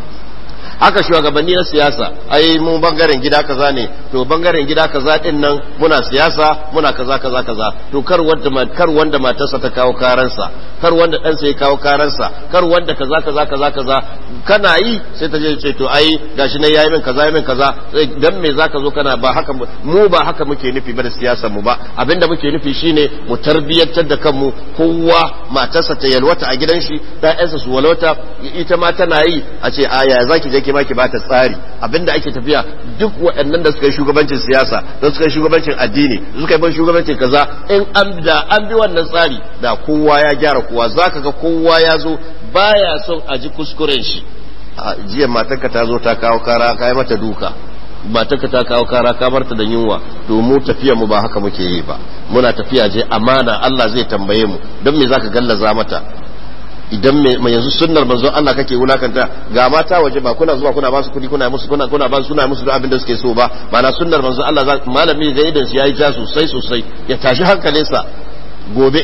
haka shugabanni na siyasa ai mu bangaren gida kaza ne to bangaren gida kaza din nan muna siyasa muna kaza to kar wanda matarsa ta kawo karansa kar wanda ɗansa ya kawo karansa kar wanda kaza kana yi sai ta je ce to ai gashi nan yayi min kaza dan me zaka zo kana ba haka mu ba haka muke nufi ba da siyasar mu ba abinda muke nufi shine mu tarbiyyantar da kanmu kowa matarsa ta yalwata a gidan shi ɗayansa su walwata ita ma tana yi a ce aya zaki je ki ma ki bata tsari abinda ake tafiya duk waɗannan da suka yi shugabancin siyasa da suka yi shugabancin addini da suka yi shugabancin kaza in an bi wannan tsari da kowa ya gyara kowa zaka ga kowa ya zo baya son a ji kuskuren shi jiya matarka ta zo ta kawo kara kai mata duka matarka ta kawo kara ka barta da yunwa to mu tafiyar mu ba haka muke yi ba muna tafiya je amana Allah zai tambaye mu don me zaka gallaza mata idan mai yanzu sunnar manzo Allah kake wulakanta ga mata waje ba kuna zuwa kuna ba su kudi kuna musu kuna ba su suna musu abin da suke so ba mana sunnar manzo Allah malami da idan shi yayi ja sosai ya tashi hankalinsa gobe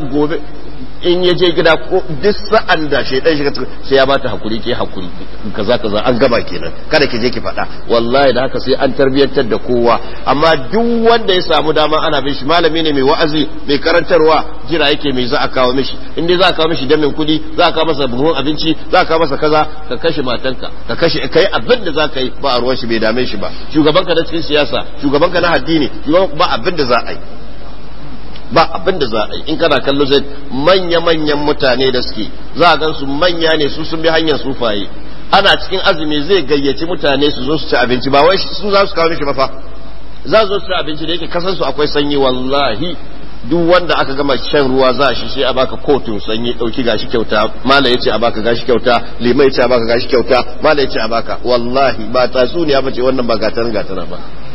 in ya je gida ko duk sa'an da shaidan shiga sai ya bata hakuri ke hakuri kaza an gaba kenan kada ki je ki faɗa wallahi da haka sai an tarbiyyantar da kowa amma duk wanda ya samu dama ana bin shi malami ne mai wa'azi mai karantarwa jira yake mai za a kawo mishi in dai za a kawo mishi damin kuɗi za a kawo masa buhun abinci za a kawo masa kaza ka kashe matanka ka kashe kai abin da za ka yi ba a ruwan shi bai dame shi ba shugabanka na cikin siyasa shugabanka na addini ba abin da za a yi ba abin da za a yi in kana kallo sai manya-manyan mutane da suke za a gan su manya ne su sun bi hanyar sufaye ana cikin azumi zai gayyaci mutane su zo su ci abinci ba wai su za su kawo mishi ba fa za su zo su ci abinci da yake kasan su akwai sanyi wallahi duk wanda aka gama shan ruwa za shi sai a baka kotun sanyi dauki gashi kyauta mala yace a baka gashi kyauta limai yace a baka gashi kyauta mala yace a baka wallahi ba tasuniya bace wannan ba gatarin ba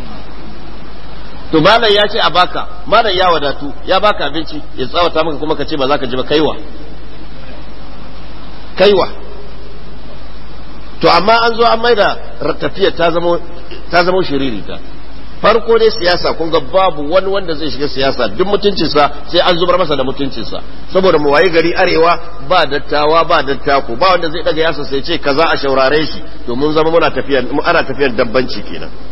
to malam ya ce a baka malam ya wadatu ya baka abinci ya tsawata maka kuma ka ce ba za ka ji ba kaiwa to amma an zo an maida tafiya ta zama shiririta farko dai siyasa kun ga babu wani wanda zai shiga siyasa duk mutuncinsa sai an zubar masa da mutuncinsa saboda mu waye gari arewa ba dattawa ba dattako ba wanda zai daga yasa sai ce kaza a shaurare shi to mun zama ana tafiyar dabbanci kenan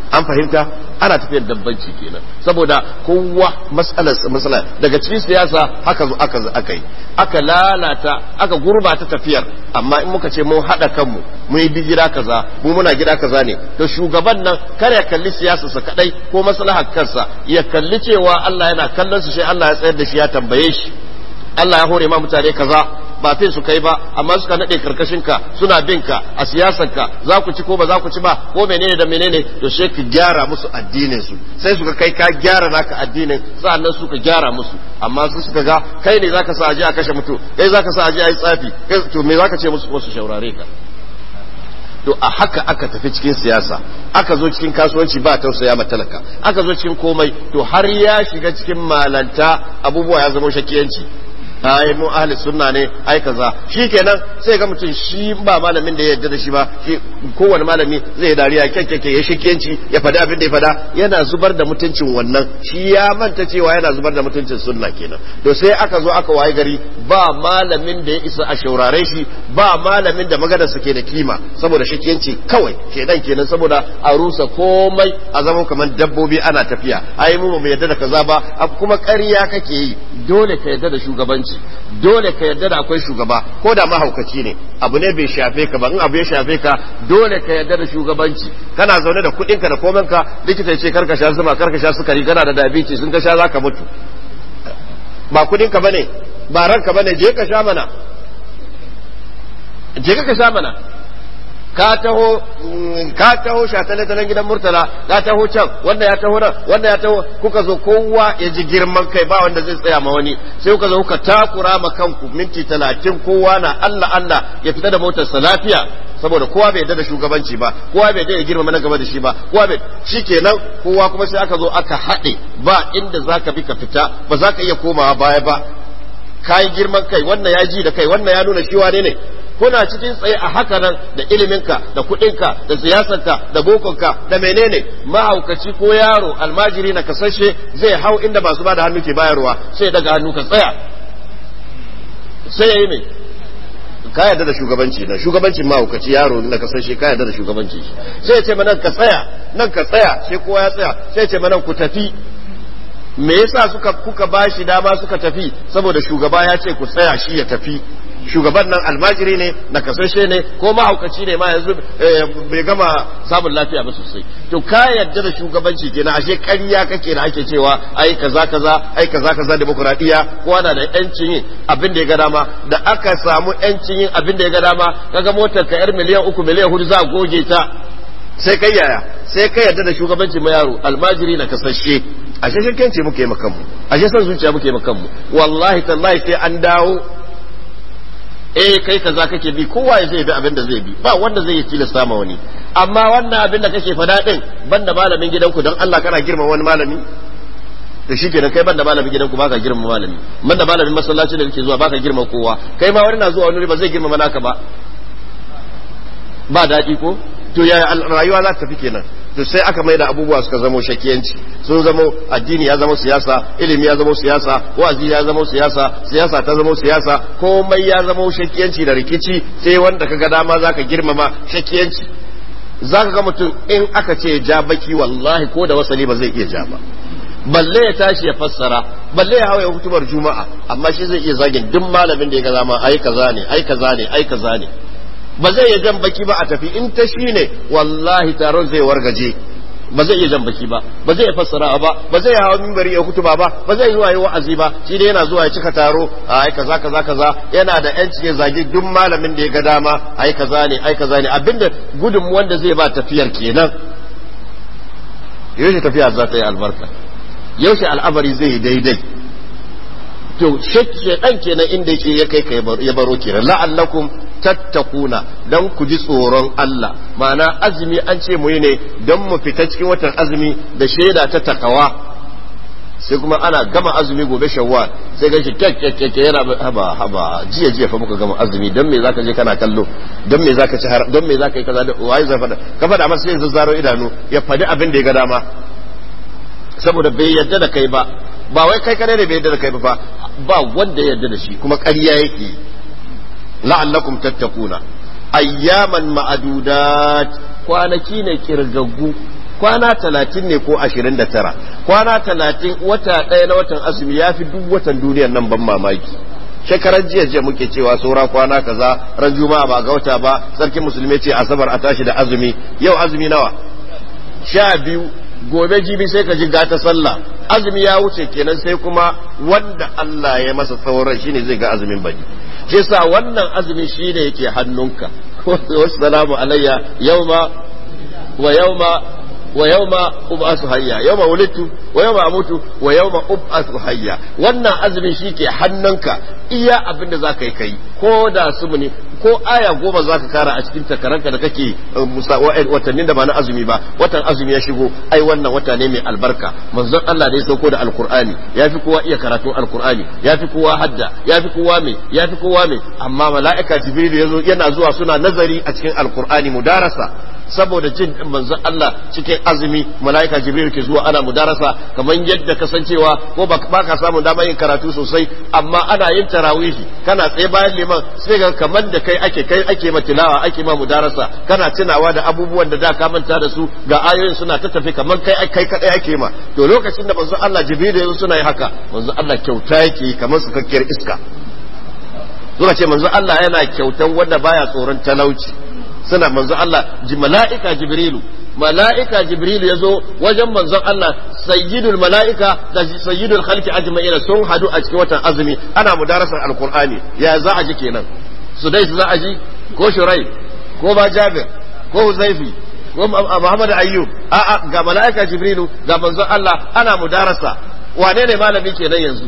an fahimta ana tafiyar dabbanci kenan saboda kowa mas'ala daga cikin siyasa haka zo aka yi aka lalata aka gurbata tafiyar amma in muka ce mun hada kanmu mun yi gida kaza mu muna gida kaza ne to shugaban nan kar ya kalli siyasarsa kadai ko maslahar kansa ya kalli cewa Allah yana kallon su sai Allah ya tsayar da shi ya tambaye shi Allah ya hore ma mutane kaza ba fin su kai ba amma suka nade karkashin ka suna bin ka a siyasar ka za ku ci ko ba za ku ci ba ko menene da menene to sai ka gyara musu addinin su sai suka kai ka gyara naka addinin sa'annan suka gyara musu amma su suka ga kai ne zaka sa aje a kashe mutum kai zaka sa aje a yi tsafi kai to me zaka ce musu wasu shaurare ka to a haka aka tafi cikin siyasa aka zo cikin kasuwanci ba tausaya ma talaka aka zo cikin komai to har ya shiga cikin malanta abubuwa ya zama shakiyanci ai mu ahli sunna ne ai kaza shikenan sai ga mutum shi ba malamin da ya yarda da shi ba shi kowane malami zai dariya kekkeke ya shikenci ya fada abin da ya fada yana zubar da mutuncin wannan shi ya manta cewa yana zubar da mutuncin sunna kenan to sai aka zo aka waye gari ba malamin da ya isa a shaurare shi ba malamin da magana ke da kima saboda shikenci kawai shedan kenan saboda a rusa komai a zama kamar dabbobi ana tafiya ai mu yarda da kaza ba kuma ƙarya kake yi dole ka yarda da shugabanci dole ka yarda da akwai shugaba ko da mahaukaci ne abu ne bai shafe ka ba in abu ya shafe ka dole ka yarda da shugabanci kana zaune da kudinka da komanka likita ya ce karka sha zuma karka sha sukari kana da diabetes sun ka sha zaka mutu ba kudinka bane ba ranka bane je ka sha mana ka taho shatale-talen gidan murtala ka taho can wanda ya taho nan wanda ya taho kuka zo kowa ya ji girman kai ba wanda zai tsaya ma wani sai kuka zo kuka takura ma kanku minti 30 kowa na Allah ya fita da motarsa lafiya saboda kowa bai yarda da shugabanci ba kowa bai yarda ya girmama na gaba da shi ba kowa bai shikenan kowa kuma sai aka zo aka haɗe ba inda zaka bi ka fita ba za ka iya komawa baya ba kai girman kai wannan ya ji da kai wannan ya nuna shi wane ne kuna cikin tsaye a haka nan da iliminka da kuɗinka da siyasarka da bokonka da menene mahaukaci ko yaro almajiri na kasashe zai hau inda masu ba da hannu ke bayarwa sai daga hannu ka tsaya sai ya yi mai ka yarda da shugabanci na shugabancin mahaukaci yaro na kasashe ka yarda da shugabanci sai ya ce mana ka tsaya nan ka tsaya sai kowa ya tsaya sai ya ce mana ku tafi me yasa kuka bashi dama suka tafi saboda shugaba ya ce ku tsaya shi ya tafi shugaban nan almajiri ne na kasashe ne ko mahaukaci ne ma yanzu bai gama samun lafiya ba sosai to ka yarda da shugabanci kenan ashe ƙarya kake da ake cewa ai kaza demokradiya kowa na da yancin yin abin da ya ga dama da aka samu yancin yin abin da ya ga dama kaga motar ka yar miliyan 3 miliyan 4 za a goge ta sai kai yaya sai kai yarda da shugabanci ma yaro almajiri na kasashe ashe shirkenci muke makan mu ashe san zuciya muke makan mu wallahi tallahi sai an dawo kai kaza kake bi kowa ya zai bi abin da zai bi ba wanda zai yi tilasta ma wani amma wannan abin da kake fada din banda malamin gidanku don Allah kana girma wani malami da shi kenan kai banda malamin gidanku baka girma malami banda malamin masallaci da kake zuwa baka girma kowa kai ma wani na zuwa wani ba zai girma naka ba daɗi ko to yaya rayuwa za ta tafi kenan to sai aka maida abubuwa suka zamo shakiyanci sun zamo addini ya zama siyasa ilimi ya zama siyasa wa'azi ya zama siyasa siyasa ta zama siyasa komai ya zama shakiyanci da rikici sai wanda kaga dama zaka girmama shakiyanci zaka ga mutum in aka ce ja baki wallahi ko da wasali ba zai iya ja ba balle ya tashi ya fassara balle ya hawa ya hutubar juma'a amma shi zai iya zagin duk malamin da ya ga dama ai kaza ne ai kaza ne ai kaza ne ba zai iya jan baki ba a tafi in ta shi ne wallahi taron zai wargaje ba zai iya jan baki ba ba zai iya fassara ba zai hawa mimbari ya hutuba ba zai zuwa yi wa'azi ba shi dai yana zuwa ya cika taro ai kaza yana da yanci ya zagi duk malamin da ya ga dama ai kaza ne abinda gudun wanda zai ba tafiyar kenan yaushe tafiya za ta yi albarka yaushe al'amari zai yi daidai to shedan kenan inda yake ya kai ka ya baro kenan la'allakum tattakuna dan ku ji tsoron Allah ma'ana azumi an ce mu yi ne don mu fita cikin watan azumi da shaida ta takawa sai kuma ana gama azumi gobe shawwal sai ga shi kekkeke yana haba jiya fa muka gama azumi don me zaka je kana kallo don me zaka ci don me zaka yi kaza da wai zai fada ka fada masa sai zazzaro idanu ya fadi abin da ya ga dama saboda bai yarda da kai ba wai kai kadai ne bai yarda da kai ba wanda ya yarda da shi kuma ƙarya yake la'allakum tattakuna ayyaman ma'adudat kwanaki ne kirgaggu kwana 30 ne ko 29 kwana 30 wata ɗaya na watan azumi ya fi duk watan duniyar nan ban mamaki. Shekaran jiya muke cewa saura kwana kaza ran juma'a ba ga wata ba sarkin musulmi ce asabar a tashi da azumi. Yau azumi nawa? 12. Gobe jibi sai ka ji gata sallah azumi ya wuce kenan sai kuma wanda Allah ya masa tsawon shine zai ga azumin baki. Shi yasa wannan azumi shine yake hannunka. Wassalamu alayya yawma wa yawma ub'asu hayya yawma wulidtu wa yawma amutu wa yawma ub'asu hayya. Wannan azumin shike hannunka iya abinda zaka yi kai ko da sumuni ko aya 10 zaka kara a cikin takaranka da kake watannin da ba na azumi ba. Watan azumi ya shigo ai wannan wata ne mai albarka. Manzon Allah da ya sauko da alqur'ani yafi kowa iya karatun alqur'ani yafi kowa hadda yafi kowa mai amma mala'ika jibril yazo yana zuwa suna nazari a cikin alqur'ani mudarasa saboda jin manzon Allah cikin azumi mala'ika jibril ke zuwa ana mudarasa kamar yadda kasancewa ko ba ka samu damar yin karatu sosai amma ana yin tarawihi kana tsaye bayan liman sai ga kamar da kai ake ma tilawa ake ma mudarasa kana tunawa da abubuwan da ka manta da su ga ayoyin suna ta tafi kamar kai kadai ake ma. To lokacin da manzon Allah jibril yanzu suna yi haka manzon Allah kyauta yake kamar su kakkiyar iska. Zuwa ce manzon Allah yana kyautan wanda baya tsoron talauci. Suna manzon Allah mala'ika jibrilu ya zo wajen manzon Allah sayyidul mala'ika da sayyidul khalqi ajma'ina sun hadu a cikin watan azumi ana mudarasar alqur'ani. Ya za a ji kenan Sudais za a ji ko Shurai ko ba Jabir ko Huzaifi ko Muhammad Ayyub a'a ga mala'ika jibrilu ga manzon Allah ana mudarasa. Wane ne malami kenan yanzu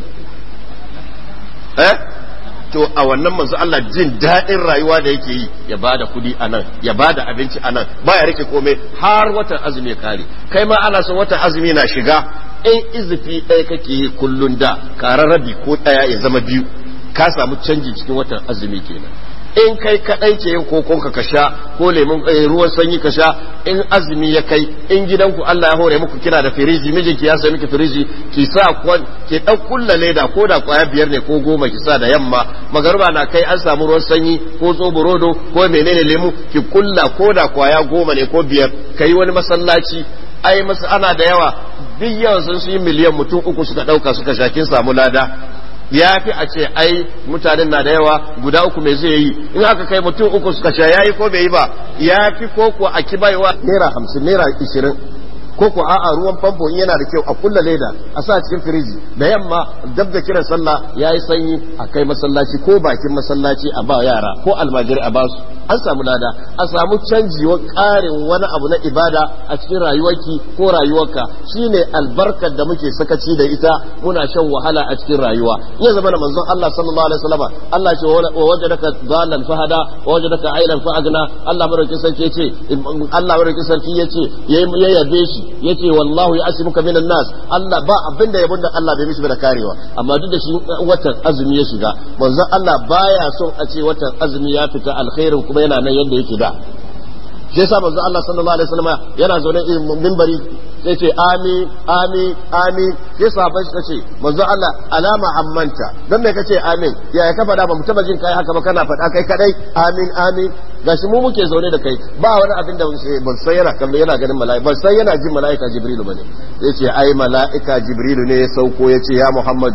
to a wannan manzo Allah jin daɗin rayuwa da yake yi ya bada kudi anan ya bada abinci anan baya rike komai har watan azumi ya kare. Kai ma ana son watan azumi na shiga in izifi ɗaya kake yi kullun da rabi ko ɗaya ya zama 2 ka samu canji cikin watan azumi kenan. In kai kadai ke yin kokonka ka sha ko lemun ruwan sanyi ka sha in azumi ya kai in gidanku Allah ya hore muku kina da firiji mijinki ya sai miki firiji ki sa ki dau kulla leda ko da kwaya 5 ne ko 10 ki sa da yamma magaruba na kai an samu ruwan sanyi ko tsoborodo ko menene lemu ki kulla ko da kwaya 10 ne ko 5 kai wani masallaci ai masa ana da yawa duk yawan sun yi miliyan mutum 3 suka dauka suka sha kin samu lada. Ya fi a ce ai mutanen na da yawa guda 3 mai zai yi in aka kai mutum 3 suka sha yayi ko bai yi ba ya fi ko ko a kibaiwa naira 50 naira 20 ko ko a'a ruwan famfo in yana da kyau a kulla leda a sa cikin firiji da yamma dab da kiran sallah yayi sanyi a kai masallaci ko bakin masallaci a ba yara ko almajiri a basu an samu lada a samu canji wa ƙarin wani abu na ibada a cikin rayuwarki ko rayuwarka shine albarkar da muke sakaci da ita muna shan wahala a cikin rayuwa ya zama da manzon Allah sallallahu alaihi wasallam Allah ce wa wajadaka dhalan fahada wa wajadaka ailan fa'agna Allah madaukin sarki yace Allah madaukin sarki yace ya yabe shi yace wallahu ya'simuka minan nas Allah ba abinda yabon da Allah bai mishi da karewa amma duk da shi watan azumi ya shiga manzon Allah baya son a ce watan azumi ya fita alkhairin kuma yana nan yadda yake da. Shi yasa manzo Allah sallallahu alaihi wasallam yana zaune minbari sai ce amin amin amin sai sahabbai suka ce manzo Allah alama ammanta dan me kace amin ya ka faɗa ba mu taba jin kai haka ba kana faɗa kai kadai amin amin gashi mu muke zaune da kai ba wani abin da ban san yana kallon yana ganin mala'ika ban san yana jin mala'ika Jibrilu bane yace ai mala'ika Jibrilu ne ya sauko yace ya Muhammadu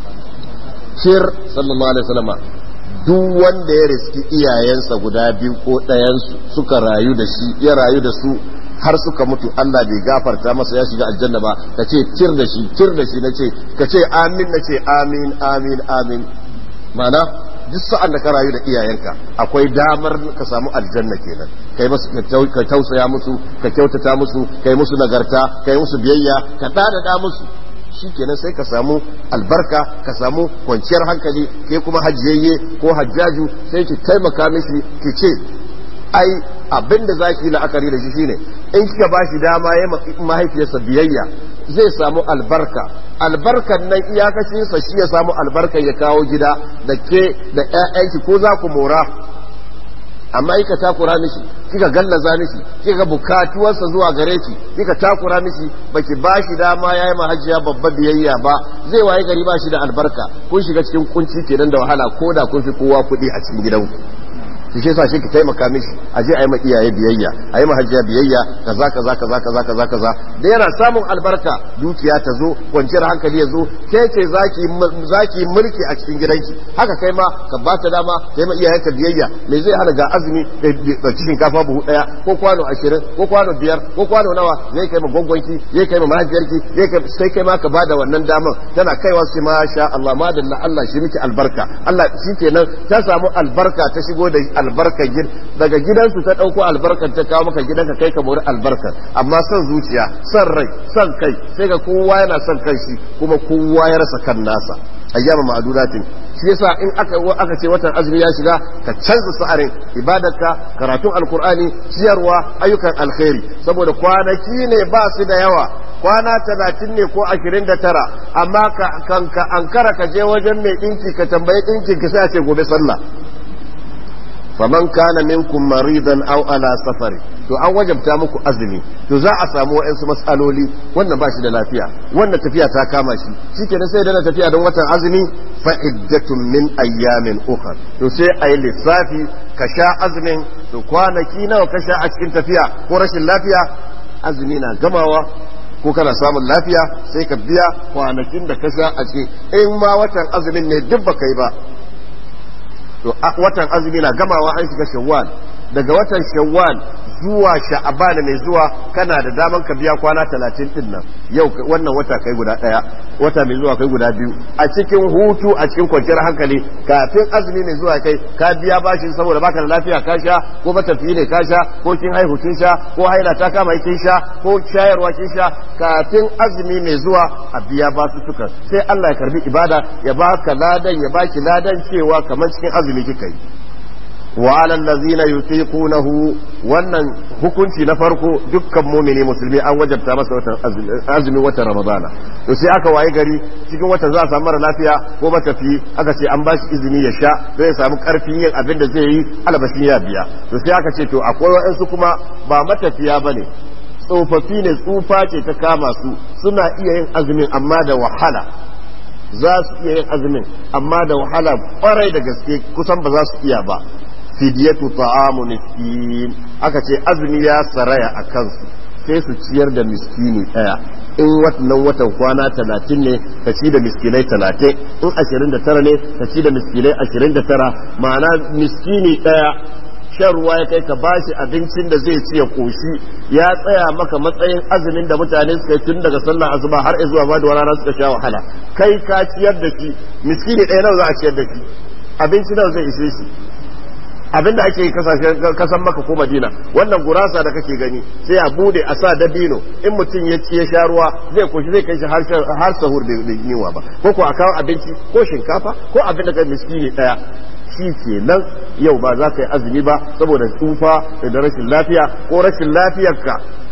sir sallallahu alaihi wasallam duk wanda ya riski iyayensa guda 2 ko ɗayansu suka rayu da shi ya rayu da su har suka mutu Allah bai gafarta masa ya shiga aljanna ba ka ce tir da shi nace ka ce amin nace amin amin amin mana duk sa'an da ka rayu da iyayenka akwai damar ka samu aljanna kenan kai musu ka tausaya musu ka kyautata musu kai musu nagarta kai musu biyayya ka dada musu shikenan sai ka samu albarka ka samu kwanciyar hankali ke kuma hajjiyayye ko hajjaju sai ki taimaka mishi ki ce ai abinda zaki la'akari da shi shine in kika bashi dama ya mahaifiyarsa biyayya zai samu albarkan nan iyakacin sa shi ya samu albarkan ya kawo gida da ke da ƴaƴanki ko za ku mora amma kika takura mishi kika gallaza mishi kika bukatuwarsa zuwa gare ki kika takura mishi baki bashi dama yayi mahajjiya babba biyayya ba zai waye gari bashi da albarka kun shiga cikin kunci kenan da wahala koda kun fi kowa kudi a cikin gidanku shi yasa shi ki taimaka mishi a je a yi ma iyaye biyayya a yi ma hajjiya biyayya kaza da yana samun albarka dukiya ta zo kwanciyar hankali ya zo ke ce zaki mulki a cikin gidanki haka kai ma ka ba ta dama kai ma iyayenka biyayya me zai hana ga azumi da shinkafa buhu daya ko kwano 20 ko kwano 5 ko kwano nawa zai kai ma gwangwanki zai kai ma mahaifiyarki sai kai ma ka bada wannan daman tana kaiwa sai ma sha Allah madalla Allah shi miki albarka Allah shi kenan ta samu albarka ta shigo da albarkar daga gidansu ta dauko albarkar ta kawo maka gidanka kai ka mori albarkar amma son zuciya son rai son kai sai ga kowa yana son kanshi kuma kowa ya rasa kan nasa ayyama ma'adudatin shi yasa in aka ce watan azumi ya shiga ka canza sa'arin ibadarka karatun alkur'ani ciyarwa ayyukan alkhairi saboda kwanaki ne ba su da yawa kwana 30 ne ko 29 amma ka ankara ka je wajen mai dinki ka tambayi dinkin ka sai a ce gobe sallah faman kana minkum maridan aw ala safari to an wajabta muku azumi to za a samu wa'ansu matsaloli wannan ba shi da lafiya wannan tafiya ta kama shi shikenan sai da tafiya don watan azumi fa iddatun min ayyamin ukhra to sai ayi lissafi ka sha azumin to kwanaki nawa ka sha a cikin tafiya ko rashin lafiya azumi na gamawa ko kana samun lafiya sai ka biya kwanakin da ka sha a cikin in ma watan azumin ne duk baka yi ba to watan azumi na gamawa an shiga shawwal daga watan shawwal zuwa sha'ban mai zuwa kana da daman ka biya kwana 30 din nan yau wannan wata kai guda daya wata mai zuwa kai guda biyu a cikin hutu a cikin kwanciyar hankali kafin azumi mai zuwa kai ka biya bashin saboda baka da lafiya ka sha ko matafiyi ne ka sha ko kin haihu kin sha ko haila ta kama kin sha ko shayarwa kin sha kafin azumi mai zuwa a biya basu suka sai Allah ya karbi ibada ya baka ladan ya baki ladan cewa kamar cikin azumi kika yi wa alal ladzina yutiqunahu wannan hukunci na farko dukkan mu'mini musulmi an wajabta masa watan azumin watan ramadana to sai aka waye gari cikin watan za a samu mara lafiya ko matafi aka ce an bashi izini ya sha sai ya samu karfin yin abin da zai yi albashin ya biya to sai aka ce to akwai wa'ansu kuma ba matafiya bane tsofaffi ne tsufa ce ta kama su suna iya yin azumin amma da wahala za su iya yin azumin amma da wahala kwarai da gaske kusan ba za su iya ba fidiyatu ta'amu miskin aka ce azumi ya saraya a kansu sai su ciyar da miskini daya in wannan watan kwana 30 ne ka ci da miskinai 30 in 29 ne ka ci da miskinai 29 ma'ana miskini daya shan ruwa ya kai ka bashi abincin da zai ci ya koshi ya tsaya maka matsayin azumin da mutane suka yi tun daga sallar asuba har zuwa ba da rana suka sha wahala kai ka ciyar da shi miskini ɗaya nawa za a ciyar da shi abinci nawa zai ishe shi abinda ake yi kasan maka ko madina wannan gurasa da kake gani sai a bude a sa dabino in mutum ya ci ya sha ruwa zai koshi zai kai shi har sahur da yiwa ba ko a kawo abinci ko shinkafa ko abin da kai miskini ɗaya shi ke nan yau ba za ka yi azumi ba saboda tsufa da rashin lafiya ko rashin lafiyarka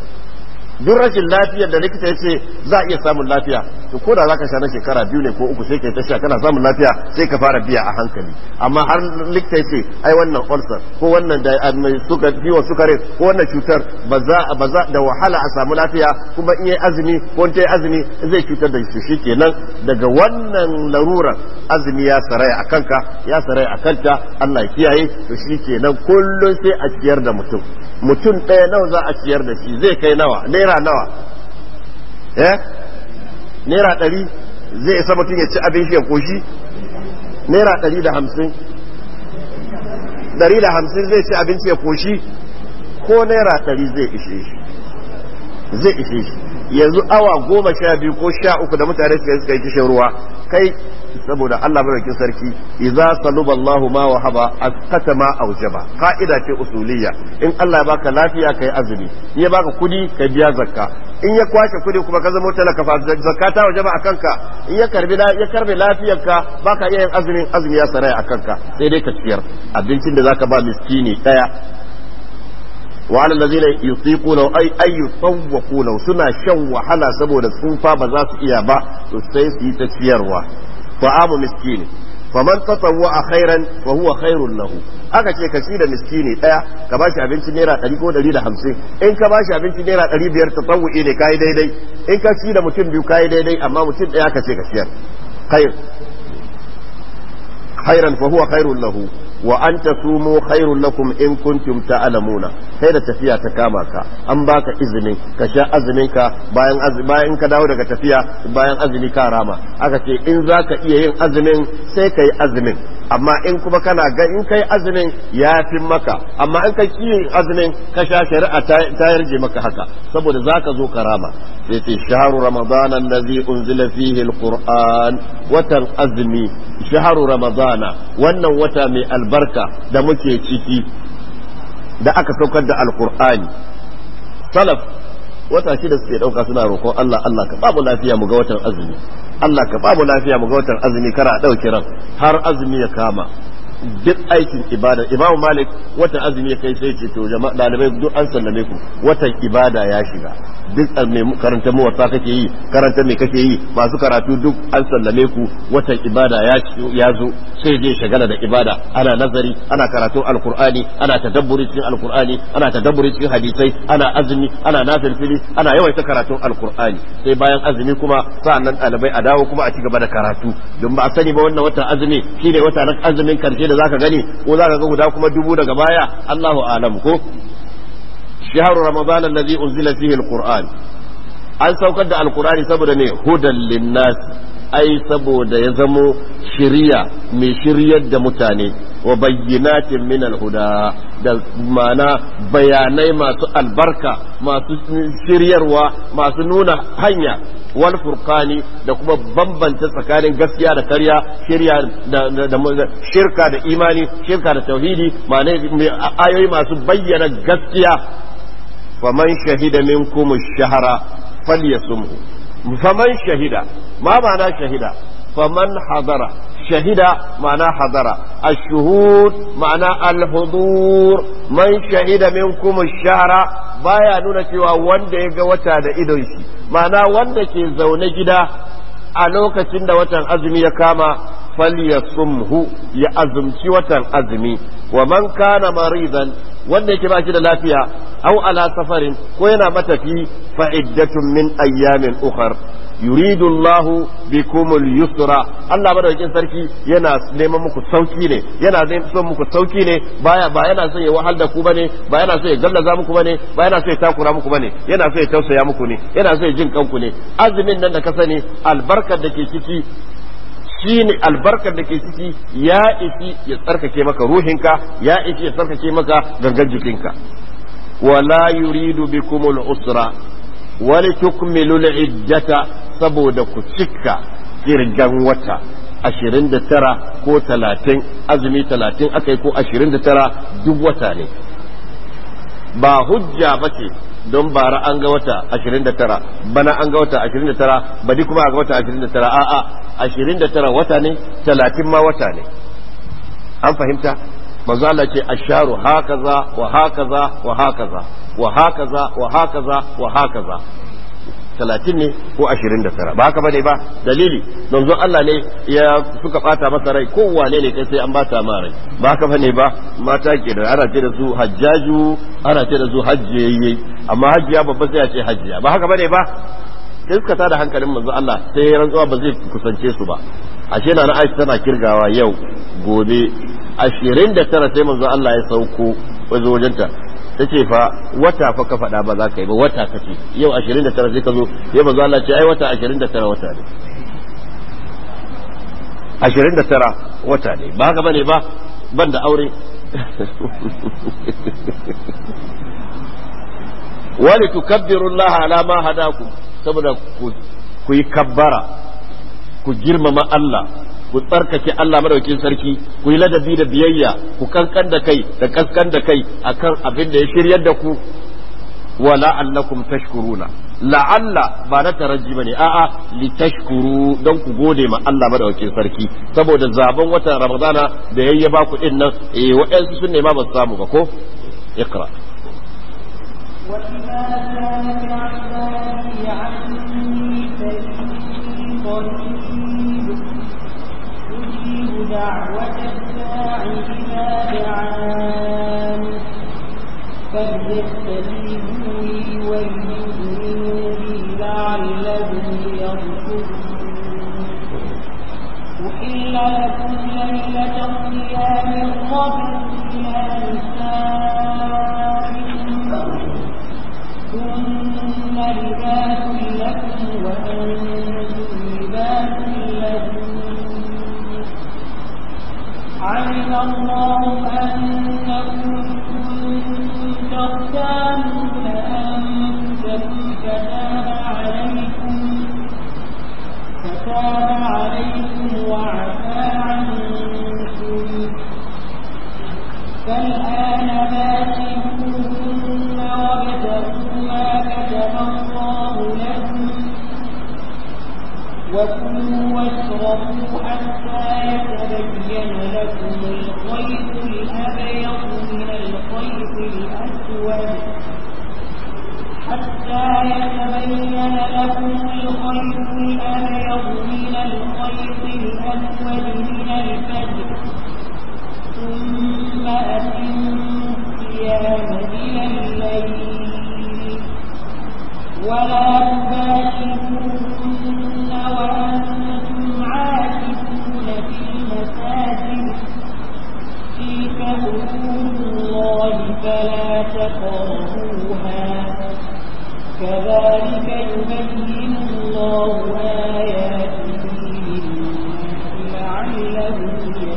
duk rashin lafiyar da likita ya ce za a iya samun lafiya to ko da za ka sha na shekara 2 ne ko 3 sai ka yi ta sha kana samun lafiya sai ka fara biya a hankali amma har likita ya ce ai wannan ulcer ko wannan da ciwon sukari ko wannan cutar ba za da wahala a samu lafiya kuma in yi azumi ko ta yi azumi zai cutar da shi kenan daga wannan larurar azumi ya saraya a kanka ya saraya a kanta Allah ya kiyaye to shi kenan kullum sai a ciyar da mutum ɗaya nawa za a ciyar da shi zai kai nawa naira nawa naira 100 zai isa mutum ya ci abin shi ya koshi naira 150 zai ci abinci ya koshi ko naira 100 zai ishe shi yanzu awa 12 ko 13 da mutane suka yi kishin ruwa kai saboda Allah madaukakin sarki idza saluba Allahu ma wahaba asqata ma aujaba ka'ida ce usuliyya in Allah ya baka lafiya kai azumi in ya baka kudi kai biya zakka in ya kwace kudi kuma ka zama talaka fa zakka ta wajaba akanka in ya karbe lafiyarka baka iya yin azumi ya saraya akanka sai dai ka ciyar abincin da zaka ba miskini daya وعلى الذين يطيقون أي يطوقون suna shan wahala saboda tsufa ba za su iya ba to sai su yi ta ciyarwa ta'amu miskini faman tatawwa khairan fa huwa khairul lahu aka ce ka ci da miskini daya ka bashi abinci naira 100 ko 150 in ka bashi abinci naira 500 tatawwi ne kai daidai in ka ci da mutum biyu kai daidai amma mutum daya ka ce ka ciyar khairan fa huwa khairul lahu wa an tasumu khairul lakum in kuntum ta'lamuna kai da tafiya ta kama ka an baka izinin ka sha azumin ka bayan ka dawo daga tafiya bayan azumi ka rama aka ce in zaka iya yin azumin sai kai azumin amma in kuma kana ga in kai azumin ya fi maka amma in kai yin azumin ka sha shari'a ta yarje maka haka saboda zaka zo ka rama sai ce shahru ramadana allazi unzila fihi alquran watan azumi shahru ramadana wannan wata mai albarka da muke ciki da aka saukar da alqur'ani salaf wata shida suke dauka suna roƙon Allah Allah ka babu lafiya mu ga watan azumi Allah ka babu lafiya mu ga watan azumi kara a dauki ran har azumi ya kama duk aikin ibada Imam Malik watan azumi ya kai sai ce to jama'a dalibai duk an sallame ku watan ibada ya shiga duk mai karanta muwatta kake yi karanta me kake yi masu karatu duk an sallame ku watan ibada ya zo sai je shagala da ibada ana nazari ana karatun alqur'ani ana tadabburi cikin alqur'ani ana tadabburi cikin hadisai ana azumi ana nafilfili ana yawaita karatun alqur'ani sai bayan azumi kuma sa'annan dalibai a dawo kuma a ci gaba da karatu don ba a sani ba wannan watan azumi shine wata azumin karshe da zaka gani ko zaka ga guda kuma dubu daga baya Allahu a'lam ko shahru ramadan alladhi unzila fihi alquran an saukar da alqurani saboda ne hudan linnas ai saboda ya zamo shiriya mai shiryar da mutane wa bayyinatin min alhuda da mana bayanai masu albarka masu shiryarwa masu nuna hanya wal furqani da kuma bambanta tsakanin gaskiya da karya shirka da imani shirka da tauhidi ma'ana ayoyi masu bayyana gaskiya faman shahida minkum ash-shahra falyasumhu faman shahida ma ma'ana shahida faman hadara shahida ma'ana hadara ash-shuhud ma'ana al-hudur man shahida minkum ash-shahra baya nuna cewa wanda ya ga wata da idon shi ma'ana wanda ke zaune gida a lokacin da watan azumi ya kama falyasumhu ya azumci watan azumi wa man kana maridan wanda yake ba shi da lafiya aw ala safarin ko yana matafi fa iddatun min ayyamin ukhar yuridu Allahu bikumul yusra Allah madaukakin sarki yana neman muku sauki ne yana son muku sauki ne ba yana son ya wahal da ku bane ba yana son ya gallaza muku bane ba yana son ya takura muku bane yana son ya tausaya muku ne yana son ya jin kanku ne azumin nan da ka sani albarkar da ke ciki shine albarkar da ke ciki ya isi ya tsarkake maka ruhinka ya isi ya tsarkake maka gangan jikinka wala yuridu bikumul usra walitukmilul iddata saboda ku cika kirgan wata 29 ko 30 azumi 30 akai ko 29 duk wata ne ba hujja bace don bara an ga wata 29 bana an ga wata 29 badi kuma a ga wata 29 a'a 29 wata ne 30 ma wata ne an fahimta manzo Allah ce asharu hakaza wa hakaza wa hakaza wa hakaza wa hakaza wa hakaza 30 ne ko 29 ba haka bane ba dalili manzo Allah ne ya suka bata masa rai ko wane ne kai sai an bata ma rai ba haka bane ba mata ke da ana ce da su hajjaju ana ce da su hajjiyayye amma hajjiya babba sai ya ce hajjiya ba haka bane ba sai suka tada hankalin manzo Allah sai rantsuwa ba zai kusance su ba ashe na Aisha tana kirgawa yau gobe 29 sai manzo Allah ya sauko wazo wajenta tace fa wata fa ka faɗa ba za ka yi ba wata kace yau 29 sai ka zo sai manzo Allah ce ai wata 29 wata ne 29 wata ne ba haka bane ba ban da aure wali tukabbiru Allah ala ma hadakum saboda ku yi kabbara ku girmama Allah ku tsarkake Allah madaukakin sarki ku yi ladabi da biyayya ku kankan da kai da kaskan da kai akan abin da ya shiryar da ku wa la'allakum tashkuruna la'alla ba na taraji bane a'a li tashkuru dan ku gode ma Allah madaukakin sarki saboda zaben watan Ramadana da yayyaba ku din nan waɗansu sun nema ba su samu ba ko iqra وإذا كانت عبادي عني فإني قريب أجيب دعوة الداع إذا دعان فليستجيبوا لي وليؤمنوا بي لعلهم يرشدون أحل لكم ليلة الصيام الرفث الله أنكم كنتم تختانون أنفسكم فتاب عليكم وعفى عنكم فالآن باشروهن وابتغوا ما كتب الله لكم وكلوا واشربوا حتى يتبين لكم الخيط الأبيض من الخيط الأسود حتى يتبين لكم الخيط الأبيض من الخيط الأسود من الفجر ثم أتموا الصيام إلى الليل ولا تباشروهن وأنتم عاكفون في المساجد تلك حدود الله فلا تقربوها كذلك يبين الله آياته للناس لعلهم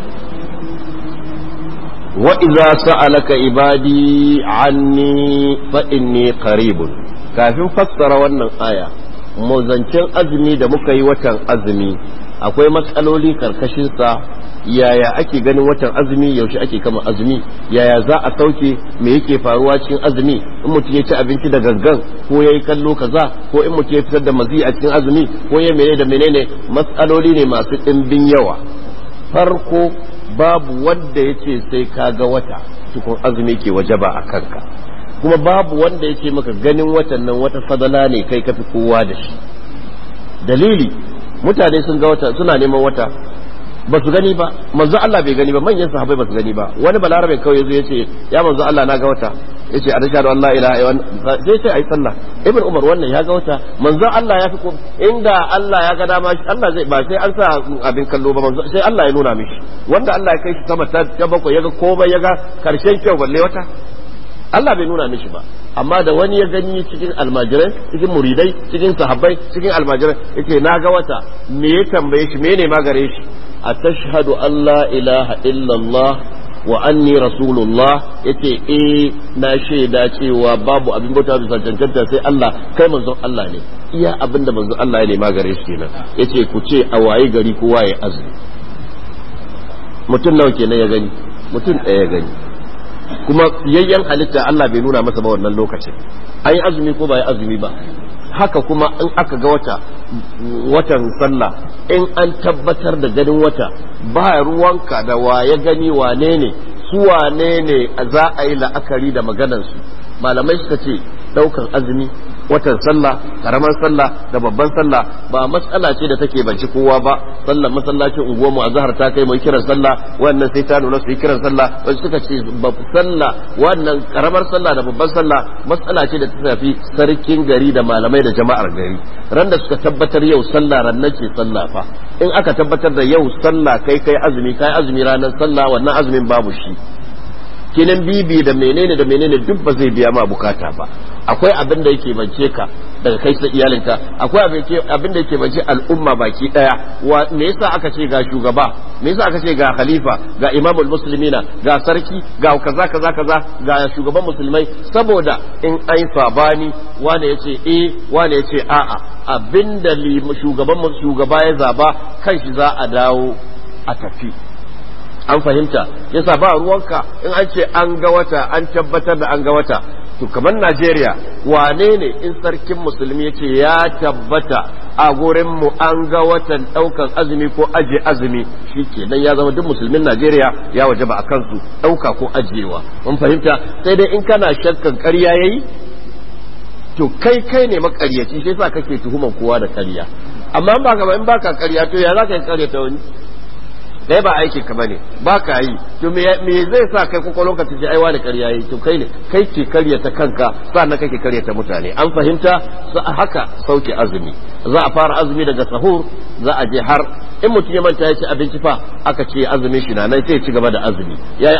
يتقون وإذا سألك عبادي عني فإني قريب kafin fassara wannan aya muzancin azumi da muka yi watan azumi akwai matsaloli karkashinsa yaya ake ganin watan azumi yaushe ake kama azumi yaya za a sauke me yake faruwa cikin azumi in mutum ya ci abinci da gangan ko ya yi kallo kaza ko in mutum ya fitar da mazi a cikin azumi ko ya menene da menene matsaloli ne masu ɗimbin yawa farko babu wanda ya ce sai ka ga wata tukun azumi ke wajaba a kanka kuma babu wanda ya ce maka ganin watan nan wata fadala ne kai kafi kowa da shi dalili mutane sun ga wata suna neman wata ba su gani ba manzo Allah bai gani ba manyan sahabbai ba su gani ba wani balarabe kawai yazo yace ya manzo Allah na ga wata yace a rashadu Allah ilaha illallah sai sai ayi sallah ibn umar wannan ya ga wata manzo Allah ya fi ko inda Allah ya ga dama Allah zai ba sai an sa abin kallo ba manzo sai Allah ya nuna mishi wanda Allah ya kai shi sama ta bakwai yaga komai yaga karshen kyau balle wata Allah bai nuna mishi ba amma da wani ya gani cikin almajirai cikin muridai cikin sahabbai cikin almajirai yace na ga wata me ya tambaye shi me ne ma gare shi atashhadu an la ilaha illallah wa anni rasulullah yace na shaida cewa babu abin bauta bisa cancanta sai Allah kai manzon Allah ne iya abinda manzon Allah ne ma gare shi kenan yace ku ce a waye gari kowa ya azumi mutum nawa kenan ya gani mutum ɗaya ya gani kuma yayyan halitta Allah bai nuna masa ba wannan lokacin an yi azumi ko ba yi azumi ba haka kuma in aka ga watan sallah in an tabbatar da ganin wata ba ruwanka da waye gani wane ne su wane ne za a yi la'akari da maganarsu malamai suka ce daukan azumi watan sallah karamar sallah da babban sallah ba matsala ce da take banci kowa ba sallar masallacin unguwar mu azhar ta kai mai kiran sallah wannan sai ta nuna su kiran sallah wasu suka ce sallah wannan karamar sallah da babban sallah matsala ce da ta tafi sarkin gari da malamai da jama'ar gari ran da suka tabbatar yau sallah rannan ce sallah fa in aka tabbatar da yau sallah kai azumi ranar sallah wannan azumin babu shi kinan bibi da menene duk ba zai biya ma bukata ba akwai abin da yake bance ka daga kai sai iyalinka akwai abin da yake bance al'umma baki daya me yasa aka ce ga shugaba me yasa aka ce ga khalifa ga imamul muslimina ga sarki ga kaza ga shugaban musulmai saboda in ai sabani wanda yace wanda yace a'a abinda shugaba ya zaba kanshi za a dawo a tafi an fahimta yasa ba ruwanka in an ce an ga wata an tabbatar da an ga wata to kamar Najeriya wane ne in sarkin musulmi yace ya tabbata a gurin mu an ga watan daukan azumi ko aje azumi shikenan ya zama duk musulmin Najeriya ya wajaba a kansu dauka ko ajewa mun fahimta sai dai in kana shakkan ƙarya yayi to kai ne makaryaci sai yasa kake tuhuman kowa da ƙarya amma in baka ƙarya to ya zaka yi ƙarya ta wani dai ba aikin ka bane ba ka yi to me zai sa kai kokolon ka tace aiwa da ƙarya yi to kai ke karya ta kanka sannan kake karya ta mutane an fahimta haka sauke azumi za a fara azumi daga sahur za a je har in mutum ya manta ya ci abinci fa aka ce azumin shi na nan sai ya ci gaba da azumi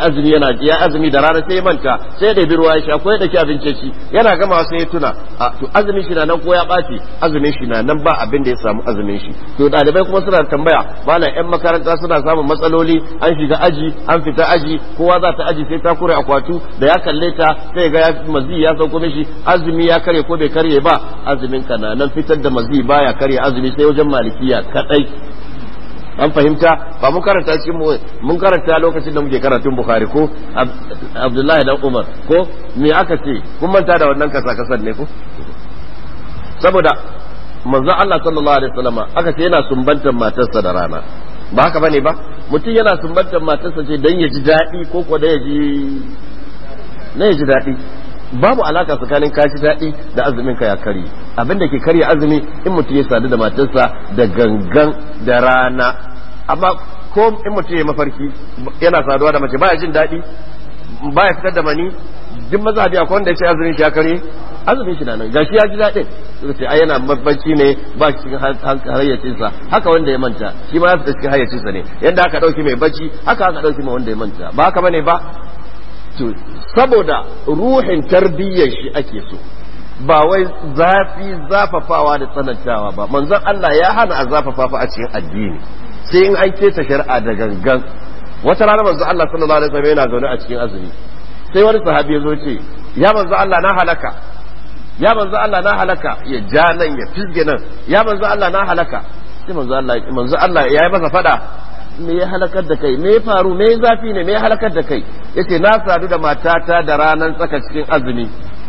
ya azumi da rana sai ya manta sai da ruwa ya sha ko ya daki abinci shi yana gama sai ya tuna to azumin shi na nan ko ya ɓaci azumin shi na nan ba abin da ya samu azumin shi to dalibai kuma suna tambaya malam yan makaranta suna samun samun matsaloli, an shiga aji an fita aji, kowa za ta aji sai ta kure akwatu, da ya kalle ta sai ga mazi ya sauko mishi, azumi ya karye ko bai karye ba, azumin ka nan fitar da mazi baya karye azumi sai wajen malikiya kadai. An fahimta? Ba mun karanta cikin mun karanta lokacin da muke karatun Bukhari ko Abdullahi dan Umar ko me aka ce kun manta da wannan kasa-kasan ne ko? Saboda manzo Allah sallallahu alaihi wasallam aka ce yana sumbantar matarsa da rana, ba haka bane ba? Mutum yana sumbantar matarsa ce dan ya ji daɗi ko da ya ji daɗi. Babu alaka tsakanin kashi daɗi da azumin ka ya karye. Abinda ke karya azumi in mutum ya sadu da matarsa da gangan da rana, amma ko in mutum ya mafarki yana saduwa da mace baya jin daɗi, baya fitar da mani, duk mazhabi akwai wanda ya ce azumin shi ya karye, azumin shi na nan gashi ya ji daɗin, suka ce ai yana bacci ne ba cikin hayyacinsa, haka wanda ya manta shi ma ya fita cikin hayyacinsa ne, yanda aka ɗauki mai bacci haka aka ɗauki mai wanda ya manta, ba haka bane ba? Saboda ruhin tarbiyyar shi ake so, ba wai zafafawa da tsanantawa ba. Manzon Allah ya hana a zafafa a cikin addini sai in an keta shari'a da gangan. Wata rana manzon Allah sallallahu alaihi wasallam yana zaune a cikin azumi, sai wani sahabi ya zo ce ya manzon Allah na halaka, ya manzon Allah na halaka, ya ja nan ya fisge nan, ya manzon Allah na halaka. Sai manzon Allah ya yi masa fada, me ya halakar da kai, me ya faru, me zafi ne, me ya halakar da kai? Yace na sadu da matata da ranar tsaka cikin azumi.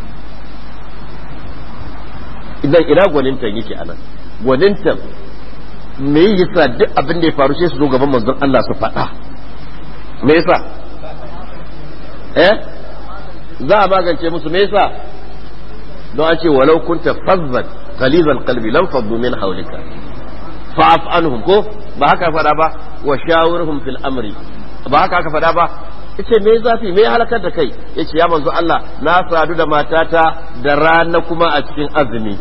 Idan ina gwanintan yake anan, gwanintan me yasa duk abin da ya faru sai su zo gaban manzon Allah su faɗa, me yasa za a magance musu, me yasa? don a ce walau kunta fazzan ghalizal qalbi lam faddu min hawlika fa'af anhum, ko ba haka fada ba, wa shawirhum fil amri, ba haka aka fada ba? yace me zafi, me halakar da kai? yace ya manzo Allah na sadu da matata da rana kuma a cikin azumi.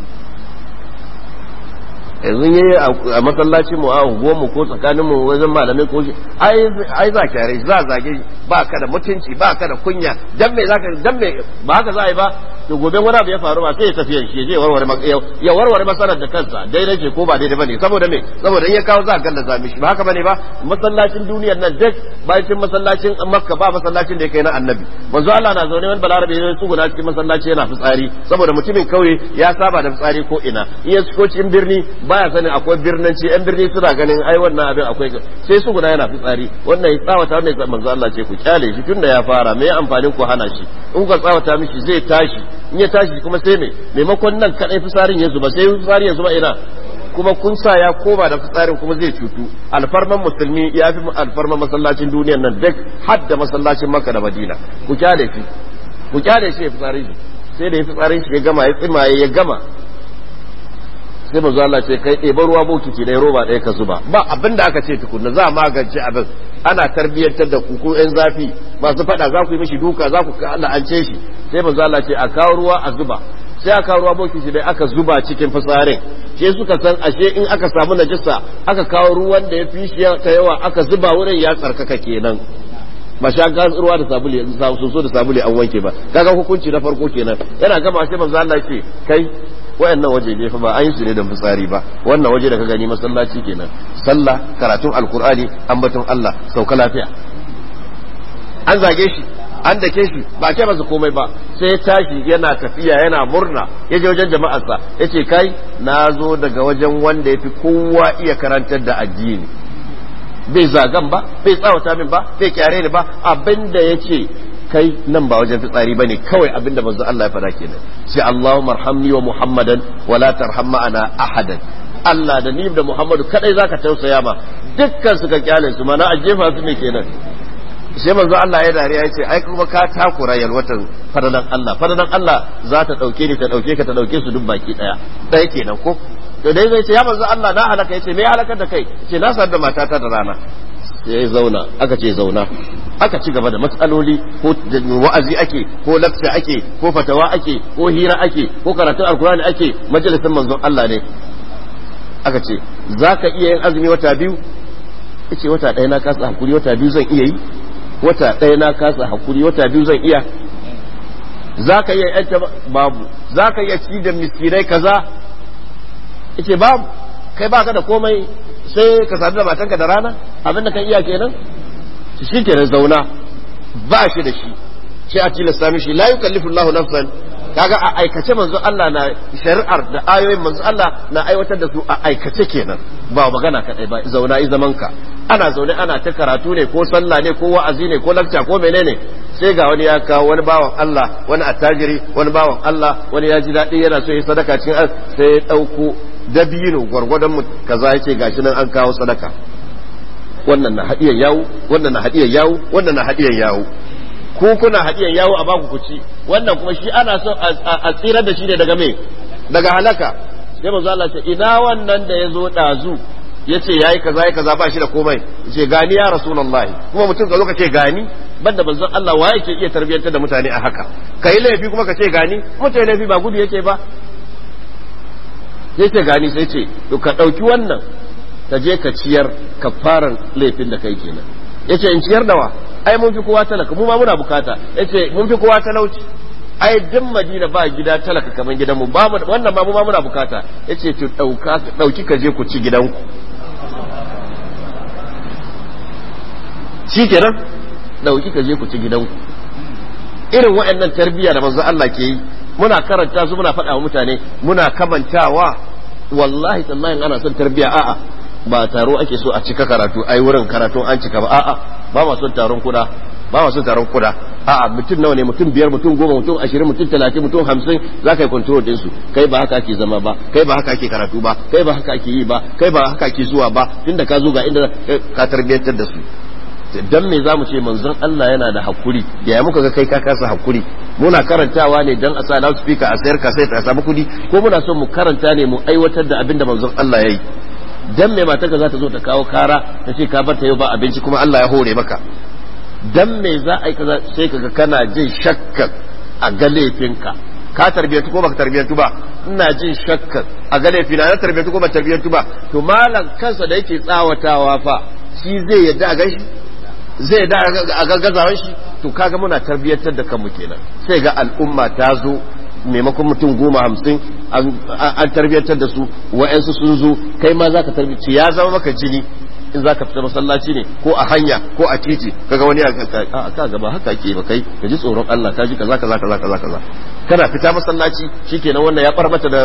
yanzu yayi a masallacin mu a unguwar mu ko tsakanin mu wajen malamai ko shi ai za ka rai, za zage, ba ka da mutunci, ba ka da kunya, dan me ba haka za a yi ba? to gobe wani abu ya faru ba sai ya tafi shi ya warware masalar da kansa, daidai ce ko ba daidai bane, saboda me? saboda in ya kawo za a gallaza mishi, ba haka bane ba? masallacin duniyar nan duk bayan masallacin Makka ba masallacin da ya kai na Annabi. manzo Allah na zaune wani balarabe ya tsuguna cikin masallaci yana fitsari, saboda mutumin kauye ya saba da fitsari ko ina, in ya shigo cikin birni baya sanin akwai birnanci, yan birni suna ganin ai wannan abin akwai, sai tsuguna yana fitsari, wannan ya tsawata, wannan ya manzo Allah ce ku kyale shi tunda ya fara, me amfanin ku hana shi? in ku tsawata mishi zai tashi, in ya tashi kuma sai me? maimakon nan kadai fitsarin ya zuba, sai fitsarin ya zuba ina kuma kun sa ya koma da fitsarin kuma zai cutu. Alfarman musulmi ya fi alfarman masallacin duniyar nan duk, hadda masallacin Makka da Madina. ku kyale shi ya fitsarin shi, sai da ya fitsarin shi ya gama, ya tsimaye ya gama, sai manzo Allah ce kai ɗeba ruwa bokiti ɗaya roba ɗaya ka zuba, ba abin da aka ce tukunna, za a magance abin. ana tarbiyyantar da ku yan zafi masu fada, za ku yi mishi duka, za ku la'ance shi. sai manzo Allah ce a kawo ruwa a zuba, sai aka kawo ruwa bokiti dai aka zuba cikin fitsarin, sai suka san ashe in aka samu najisa aka kawo ruwan da ya fi shi ta yawa aka zuba wurin ya tsarkaka kenan, ba sha gas ruwa da sabuli soso da sabuli an wanke ba. kaga hukunci na farko kenan. yana gama sai manzo Allah ce kai wayannan waje ne fa ba an yi su ne da fitsari ba, wannan waje da ka gani masallaci kenan, sallah, karatun alkur'ani, ambaton Allah, sauka lafiya. an zage shi, an dake shi, ba ce masa komai ba, sai tashi yana tafiya yana murna, ya je wajen jama'arsa ya ce kai na zo daga wajen wanda ya fi kowa iya karantar da addini, bai zagan ba, bai tsawata min ba, bai kyare ni ba, abinda ya ce kai nan ba wajen fitsari bane, kawai abinda manzo Allah ya fada kenan. sai Allahumma arhamni wa Muhammadan wa la tarham ma'ana ahadan, Allah da ni da Muhammadu kadai zaka tausaya ma, dukkan su ka kyale su, mana a jefa su ne kenan. sai manzo Allah ya dariya ya ce ai kuma ka takura yalwatan fadalan Allah za ta dauke ni, ta dauke ka, ta dauke su duk baki daya kenan ko? to dai zai ce ya manzo Allah na halaka, yace me ya halakar da kai? ce na sadu da matata da rana. sai zauna, aka ce zauna, aka ci gaba da matsaloli, ko wa'azi ake, ko lafta ake, ko fatawa ake, ko hira ake, ko karatun alkurani ake, majalisin manzon Allah ne. aka ce zaka iya yin azumi wata biyu? yace wata ɗaya na kasa hakuri, wata biyu zan iya yi. wata ɗaya na kasa hakuri, wata biyu zan iya. zaka iya yanta? babu. zaka iya ci da miskinai kaza? yace babu. kai baka da komai sai ka sadu da matanka da rana abin da kan iya kenan shi kenan zauna ba shi da shi sai a tilasta mishi la yukallifu Allahu nafsan kaga a aikace manzo Allah na shari'ar da ayoyin manzo Allah na aiwatar da su a aikace kenan ba magana kadai ba zauna yi zaman ka ana zaune ana ta karatu ne ko sallah ne ko wa'azi ne ko lakca ko menene sai ga wani ya kawo wani bawan Allah wani attajiri wani bawan Allah wani ya ji daɗi yana so ya sadaka cikin sai ya ɗauko dabino gwargwadon mu kaza yake gashi nan an kawo sadaka wannan na hadiyar yawo wannan na hadiyar yawo wannan na hadiyar yawo ku kuna hadiyar yawo a baku kuci wannan kuma shi ana so a tsirar da shi ne daga me daga halaka sai manzo Allah ce ina wannan da yazo dazu yace yayi kaza yayi kaza ba shi da komai yace gani ya rasulullahi kuma mutum ka zo ka ce gani banda manzo Allah wa yake iya tarbiyantar da mutane a haka kai laifi kuma ka ce gani mutai laifi ba gudu yake ba sai ce gani sai ce to ka dauki wannan ka je ka ciyar kafaran laifin da kai kenan yace in ciyar da wa ai mun fi kowa talaka mu ma muna bukata yace mun fi kowa talauci ai duk Madina ba gida talaka kaman gidanmu ba wannan ba mu ma muna bukata yace to dauki ka je ku ci gidanku shikenan dauki ka je ku ci gidanku irin waɗannan tarbiyya da manzo Allah ke yi muna karanta su muna faɗa wa mutane muna kamantawa wallahi tallahi ana son tarbiyya a'a ba taro ake so a cika karatu ai wurin karatu an cika ba a'a ba ma son taron kuda ba ma son taron kuda a'a mutum nawa ne mutum 5 mutum 10 mutum 20 mutum 30 mutum 50 za ka yi control din su kai ba haka ake zama ba kai ba haka ake karatu ba kai ba haka ake yi ba kai ba haka ake zuwa ba tunda ka zo ga inda ka tarbiyantar da su dan me zamu ce manzon Allah yana da hakuri da ya muka ga kai ka kasa hakuri muna karantawa ne dan a sa loudspeaker a sayar ka sai ta samu kudi ko muna son mu karanta ne mu aiwatar da abinda manzon Allah yayi dan me matarka za ta zo ta kawo kara ta ce ka bar ta yau ba abinci kuma Allah ya hore maka dan me za a yi kaza sai kaga kana jin shakka a ga laifinka ka tarbiyatu ko baka tarbiyatu ba ina jin shakka a ga laifina na tarbiyatu ko ba tarbiyatu ba to malam kansa da yake tsawatawa fa shi zai yadda a gashi zai da a gaggazawar shi to kaga muna tarbiyatar da kanmu kenan sai ga al'umma ta zo maimakon mutum 10-50 an tarbiyatar da su wa'yansu sun zo kai ma za ka tarbiyaci ya zama maka jini in za ka fita masallaci ne ko a hanya ko a titi kaga wani ka gaba haka ke ba kai ka ji tsoron Allah ka ji kaza kana fita masallaci shikenan wannan ya far mata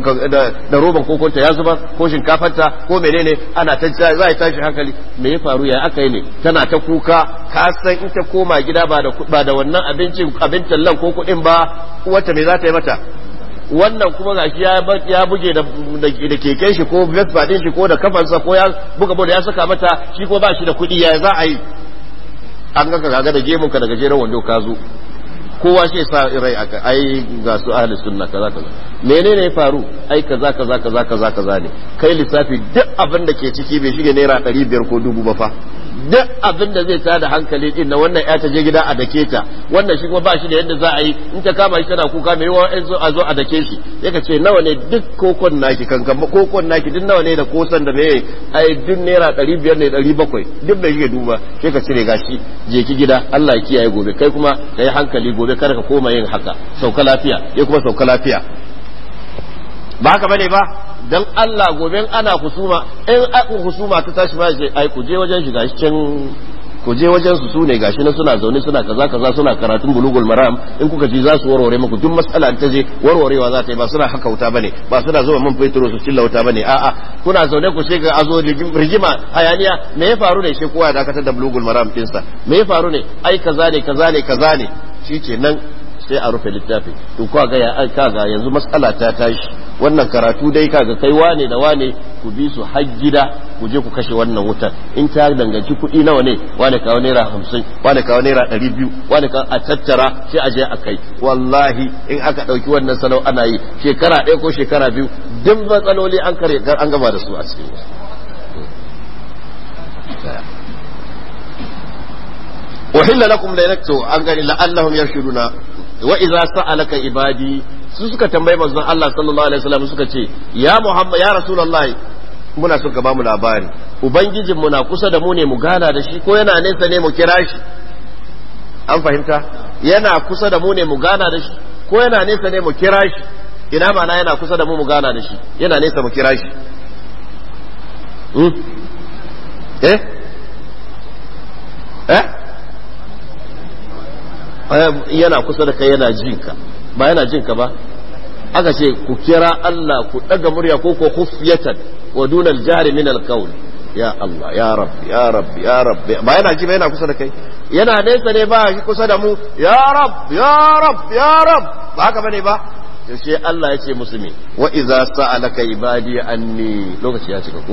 da roban kokonta ya zubar ko shinkafarta ko menene ana ta za a tashi hankali me ya faru ya aka yi ne tana ta kuka ka san in ta koma gida ba da wannan abin tallan ko kuɗin ba wata me za ta yi mata wannan kuma gashi ya buge da keken shi ko vespa din shi ko da kafansa ko ya buga boda ya saka mata shi ko ba shi da kuɗi ya za a yi an ga kaga da gemunka da gajeren wando ka zo kowa shi sa rai aka ai ga su ahli sunna kaza menene ya faru ai kaza ne kai lissafi duk abin da ke ciki bai shige naira 500 ko 1000 ba fa duk abin da zai tada hankali din na wannan ya ta je gida a dake ta wannan shi kuma ba shi da yadda za a yi in ta kama shi tana kuka mai yawa a zo a dake shi yaka ce nawa ne duk kokon naki kokon naki duk nawa ne da kosan da meye ai duk naira 500 ne 700 duk bai shige duba sai ka cire gashi je ki gida Allah ya kiyaye gobe kai kuma kai hankali gobe kada ka koma yin haka sauka lafiya ya kuma sauka lafiya ba haka bane ba dan Allah gobe ana husuma in husuma ta tashi ba sai ai ku je wajen shi gashi can ku je wajen su ne gashi na suna zaune suna kaza suna karatun bulugul maram in kuka ji za su warware muku duk mas'ala ta je warwarewa za ta yi ba suna haka wuta bane ba suna zuwa man fetro su cilla wuta bane a'a kuna zaune ku shiga azo rigima hayaniya me ya faru ne shi kowa ya dakatar da bulugul maram dinsa me ya faru ne ai kaza ne shikenan sai a rufe littafi to kaga yanzu mas'ala ta tashi wannan karatu dai kaga kai wane da wane ku bi su har gida ku je ku kashe wannan wutar in ta danganci kuɗi nawa ne wane kawo naira 50 wane kawo naira 200 wane kawo a tattara sai a je a kai wallahi in aka ɗauki wannan salau ana yi shekara 1 ko shekara 2 duk matsaloli an gaba da su a cikin uhilla lakum laylatu an gani la'allahum yarshuduna wa idza sa'alaka ibadi su suka tambayi manzon Allah sallallahu alaihi wasallam suka ce ya Muhammad ya Rasulullahi muna so ka ba mu labari ubangijin mu na kusa da mu ne mu gana da shi ko yana nesa ne mu kira shi an fahimta yana kusa da mu ne mu gana da shi ko yana nesa ne mu kira shi ina ma'ana yana kusa da mu mu gana da shi yana nesa mu kira shi yana kusa da kai yana jinka ba yana jinka ba aka ce ku kira Allah ku daga murya ko khufyatan wa dunal jari min al-qawl ya Allah ya rabbi ya rabbi ya rabbi ba yana ji ba yana kusa da kai yana nesa ne ba shi kusa da mu ya rabb ya rabb ya rabb ba haka bane ba to sai Allah ya ce musu me wa idza sa'alaka ibadi anni lokaci ya cika ko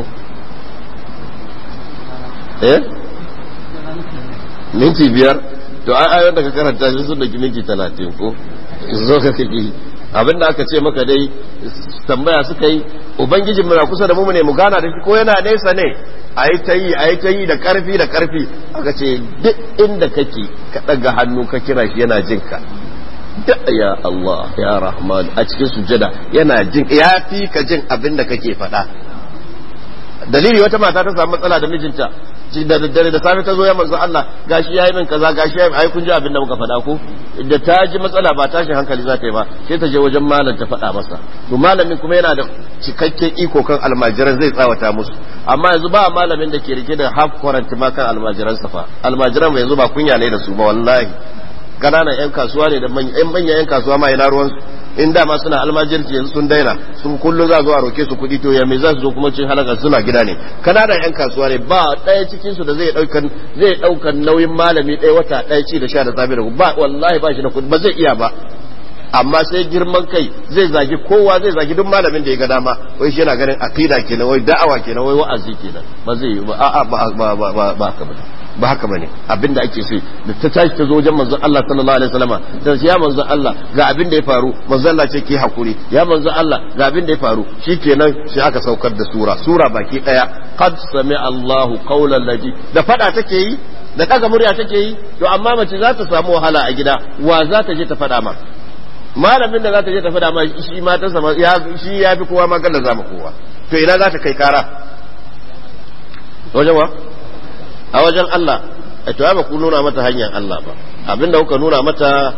minti biyar to ayoyin da ka karanta shi sun da minti 30 ko zo ka kike abinda aka ce maka dai tambaya suka yi ubangijin mu na kusa da mu ne mu gana da shi ko yana nesa ne ayi ta yi da karfi aka ce duk inda kake ka daga hannu ka kira shi yana jinka ya Allah ya Rahman a cikin sujada yana jin ya fi ka jin abinda kake faɗa dalili wata mata ta samu matsala da mijinta da daddare da safe ta zo ya manzo Allah gashi yayi min kaza gashi yayi ai kun ji abin da muka faɗa ko da ta ji matsala ba tashin hankali za ta yi ba sai ta je wajen malam ta faɗa masa to malamin kuma yana da cikakken iko kan almajiran zai tsawata musu amma yanzu ba malamin da ke rike da half current ma kan almajiran sa fa almajiran yanzu ba kunya ne da su ba wallahi kananan yan kasuwa ne da manyan yan kasuwa ma ina ruwan su in dama suna almajirci yanzu sun daina sun kullu za zo a roke su kuɗi to ya me za su zo kuma cin halaka suna gida ne kananan yan kasuwa ne ba ɗaya cikin su da zai ɗaukan nauyin malami ɗaya wata ɗaya ci da sha da safe da ba wallahi ba shi da kuɗi ba zai iya ba amma sai girman kai zai zagi kowa zai zagi duk malamin da ya ga dama wai shi yana ganin aqida kenan wai da'awa kenan wai wa'azi kenan ba zai yi ba a'a ba haka bane abinda ake so da ta tashi ta zo wajen manzon Allah sallallahu alaihi wasallama ta ce ya manzon Allah ga abin da ya faru manzon Allah ce ke hakuri ya manzon Allah ga abin da ya faru shikenan sai aka saukar da sura baki daya qad sami'a Allahu qawlan lati da fada take yi da daga murya take yi to amma mace za ta samu wahala a gida wa za ta je ta fada ma malamin da za ta je ta fada ma shi ma ta sama shi ya fi kowa magana za mu kowa to ina za ta kai kara wajen wa a wajen Allah to ya ba ku nuna mata hanyar Allah ba abinda kuka nuna mata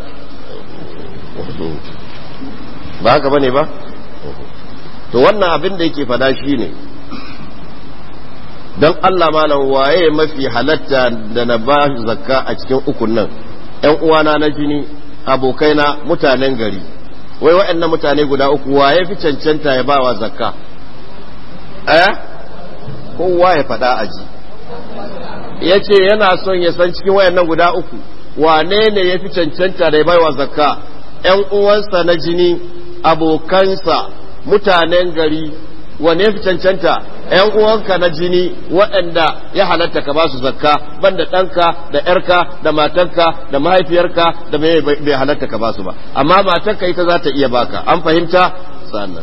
ba haka bane ba to wannan abin da yake fada shine don Allah malam waye mafi halatta da na ba zakka a cikin ukun nan ƴan uwana na jini abokaina mutanen gari wai waɗannan mutane guda uku waye fi cancanta ya bawa zakka kowa ya fada aji ya ce yana son ya san cikin wayannan guda uku wane ne ya fi cancanta da ya baiwa zakka ‘yan uwansa na jini abokansa mutanen gari wane ya fi cancanta ‘yan uwanka na jini waɗanda ya halatta ka ba su zakka banda ɗanka da ‘yarka da matanka da mahaifiyarka da bai halatta ka ba su ba amma matanka ita za ta iya baka an fahimta sannan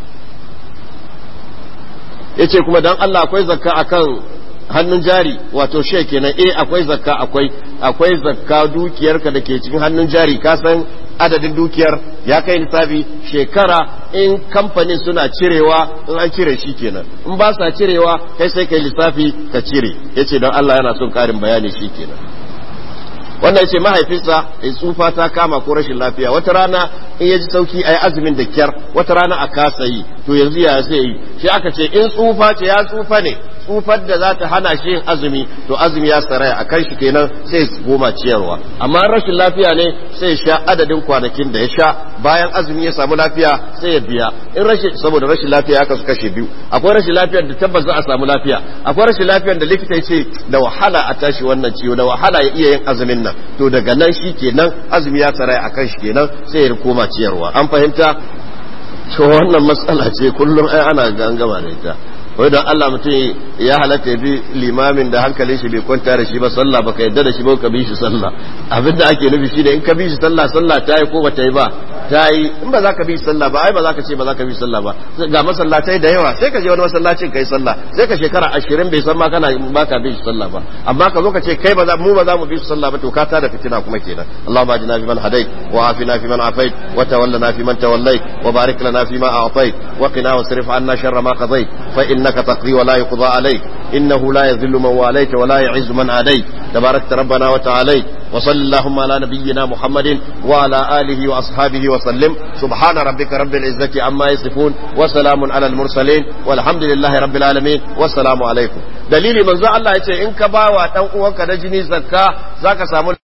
ya ce kuma don Allah akwai zakka akan hannun jari wato she kenan akwai zakka akwai zakka dukiyarka da ke cikin hannun jari ka san adadin dukiyar ya kai nisabi shekara in kamfanin suna cirewa in an cire shi kenan in ba sa cirewa kai sai kai lissafi ka cire yace don Allah yana son karin bayani shi kenan wannan yace mahaifinsa ya tsufa ta kama ko rashin lafiya wata rana in ya ji sauki ayi azumin da kyar wata rana a kasa yi to yanzu ya zai yi shi aka ce in tsufa ce ya tsufa ne tsufar da za ta hana shi yin azumi to azumi ya saraya a kan shi kenan sai goma ciyarwa amma rashin lafiya ne sai sha adadin kwanakin da ya sha bayan azumi ya samu lafiya sai ya biya in saboda rashin lafiya ya kasu kashe biyu akwai rashin lafiyar da tabbas za a samu lafiya akwai rashin lafiyar da likita ya ce da wahala a tashi wannan ciwo da wahala ya iya yin azumin nan to daga nan shi kenan azumi ya saraya a kan shi kenan sai ya koma ciyarwa an fahimta to wannan matsala ce kullum ai ana gangama da ita wai don Allah mutum ya halatta ya bi limamin da hankalin shi bai kwanta da shi ba sallah baka yadda da shi ba ka bi shi sallah abinda ake nufi shi da in ka bi shi sallah ta yi ko ba ta yi ba ta yi in ba za ka bi shi sallah ba ai ba za ka ce ba za ka bi shi sallah ba ga masallatai da yawa sai ka je wani masallacin kai sallah sai ka shekara 20 bai san ma kana ba ka bi shi sallah ba amma ka zo ka ce kai ba za mu bi shi sallah ba to ka tada fitina kuma kenan Allahumma ajina fi man hadait wa afina fi man afait wa tawallana fi man tawallait wa barik lana fi ma a'tait wa qina wasrif anna sharra ma qadait fa إنك تقضي ولا يقضى عليك إنه لا يذل من واليت ولا يعز من عاديت تبارك ربنا وتعالى وصل اللهم على نبينا محمد وعلى آله وأصحابه وسلم سبحان ربك رب العزة عما يصفون وسلام على المرسلين والحمد لله رب العالمين والسلام عليكم. dalili manzo Allah yace in ka bawa dan uwanka na jini zakka zaka samu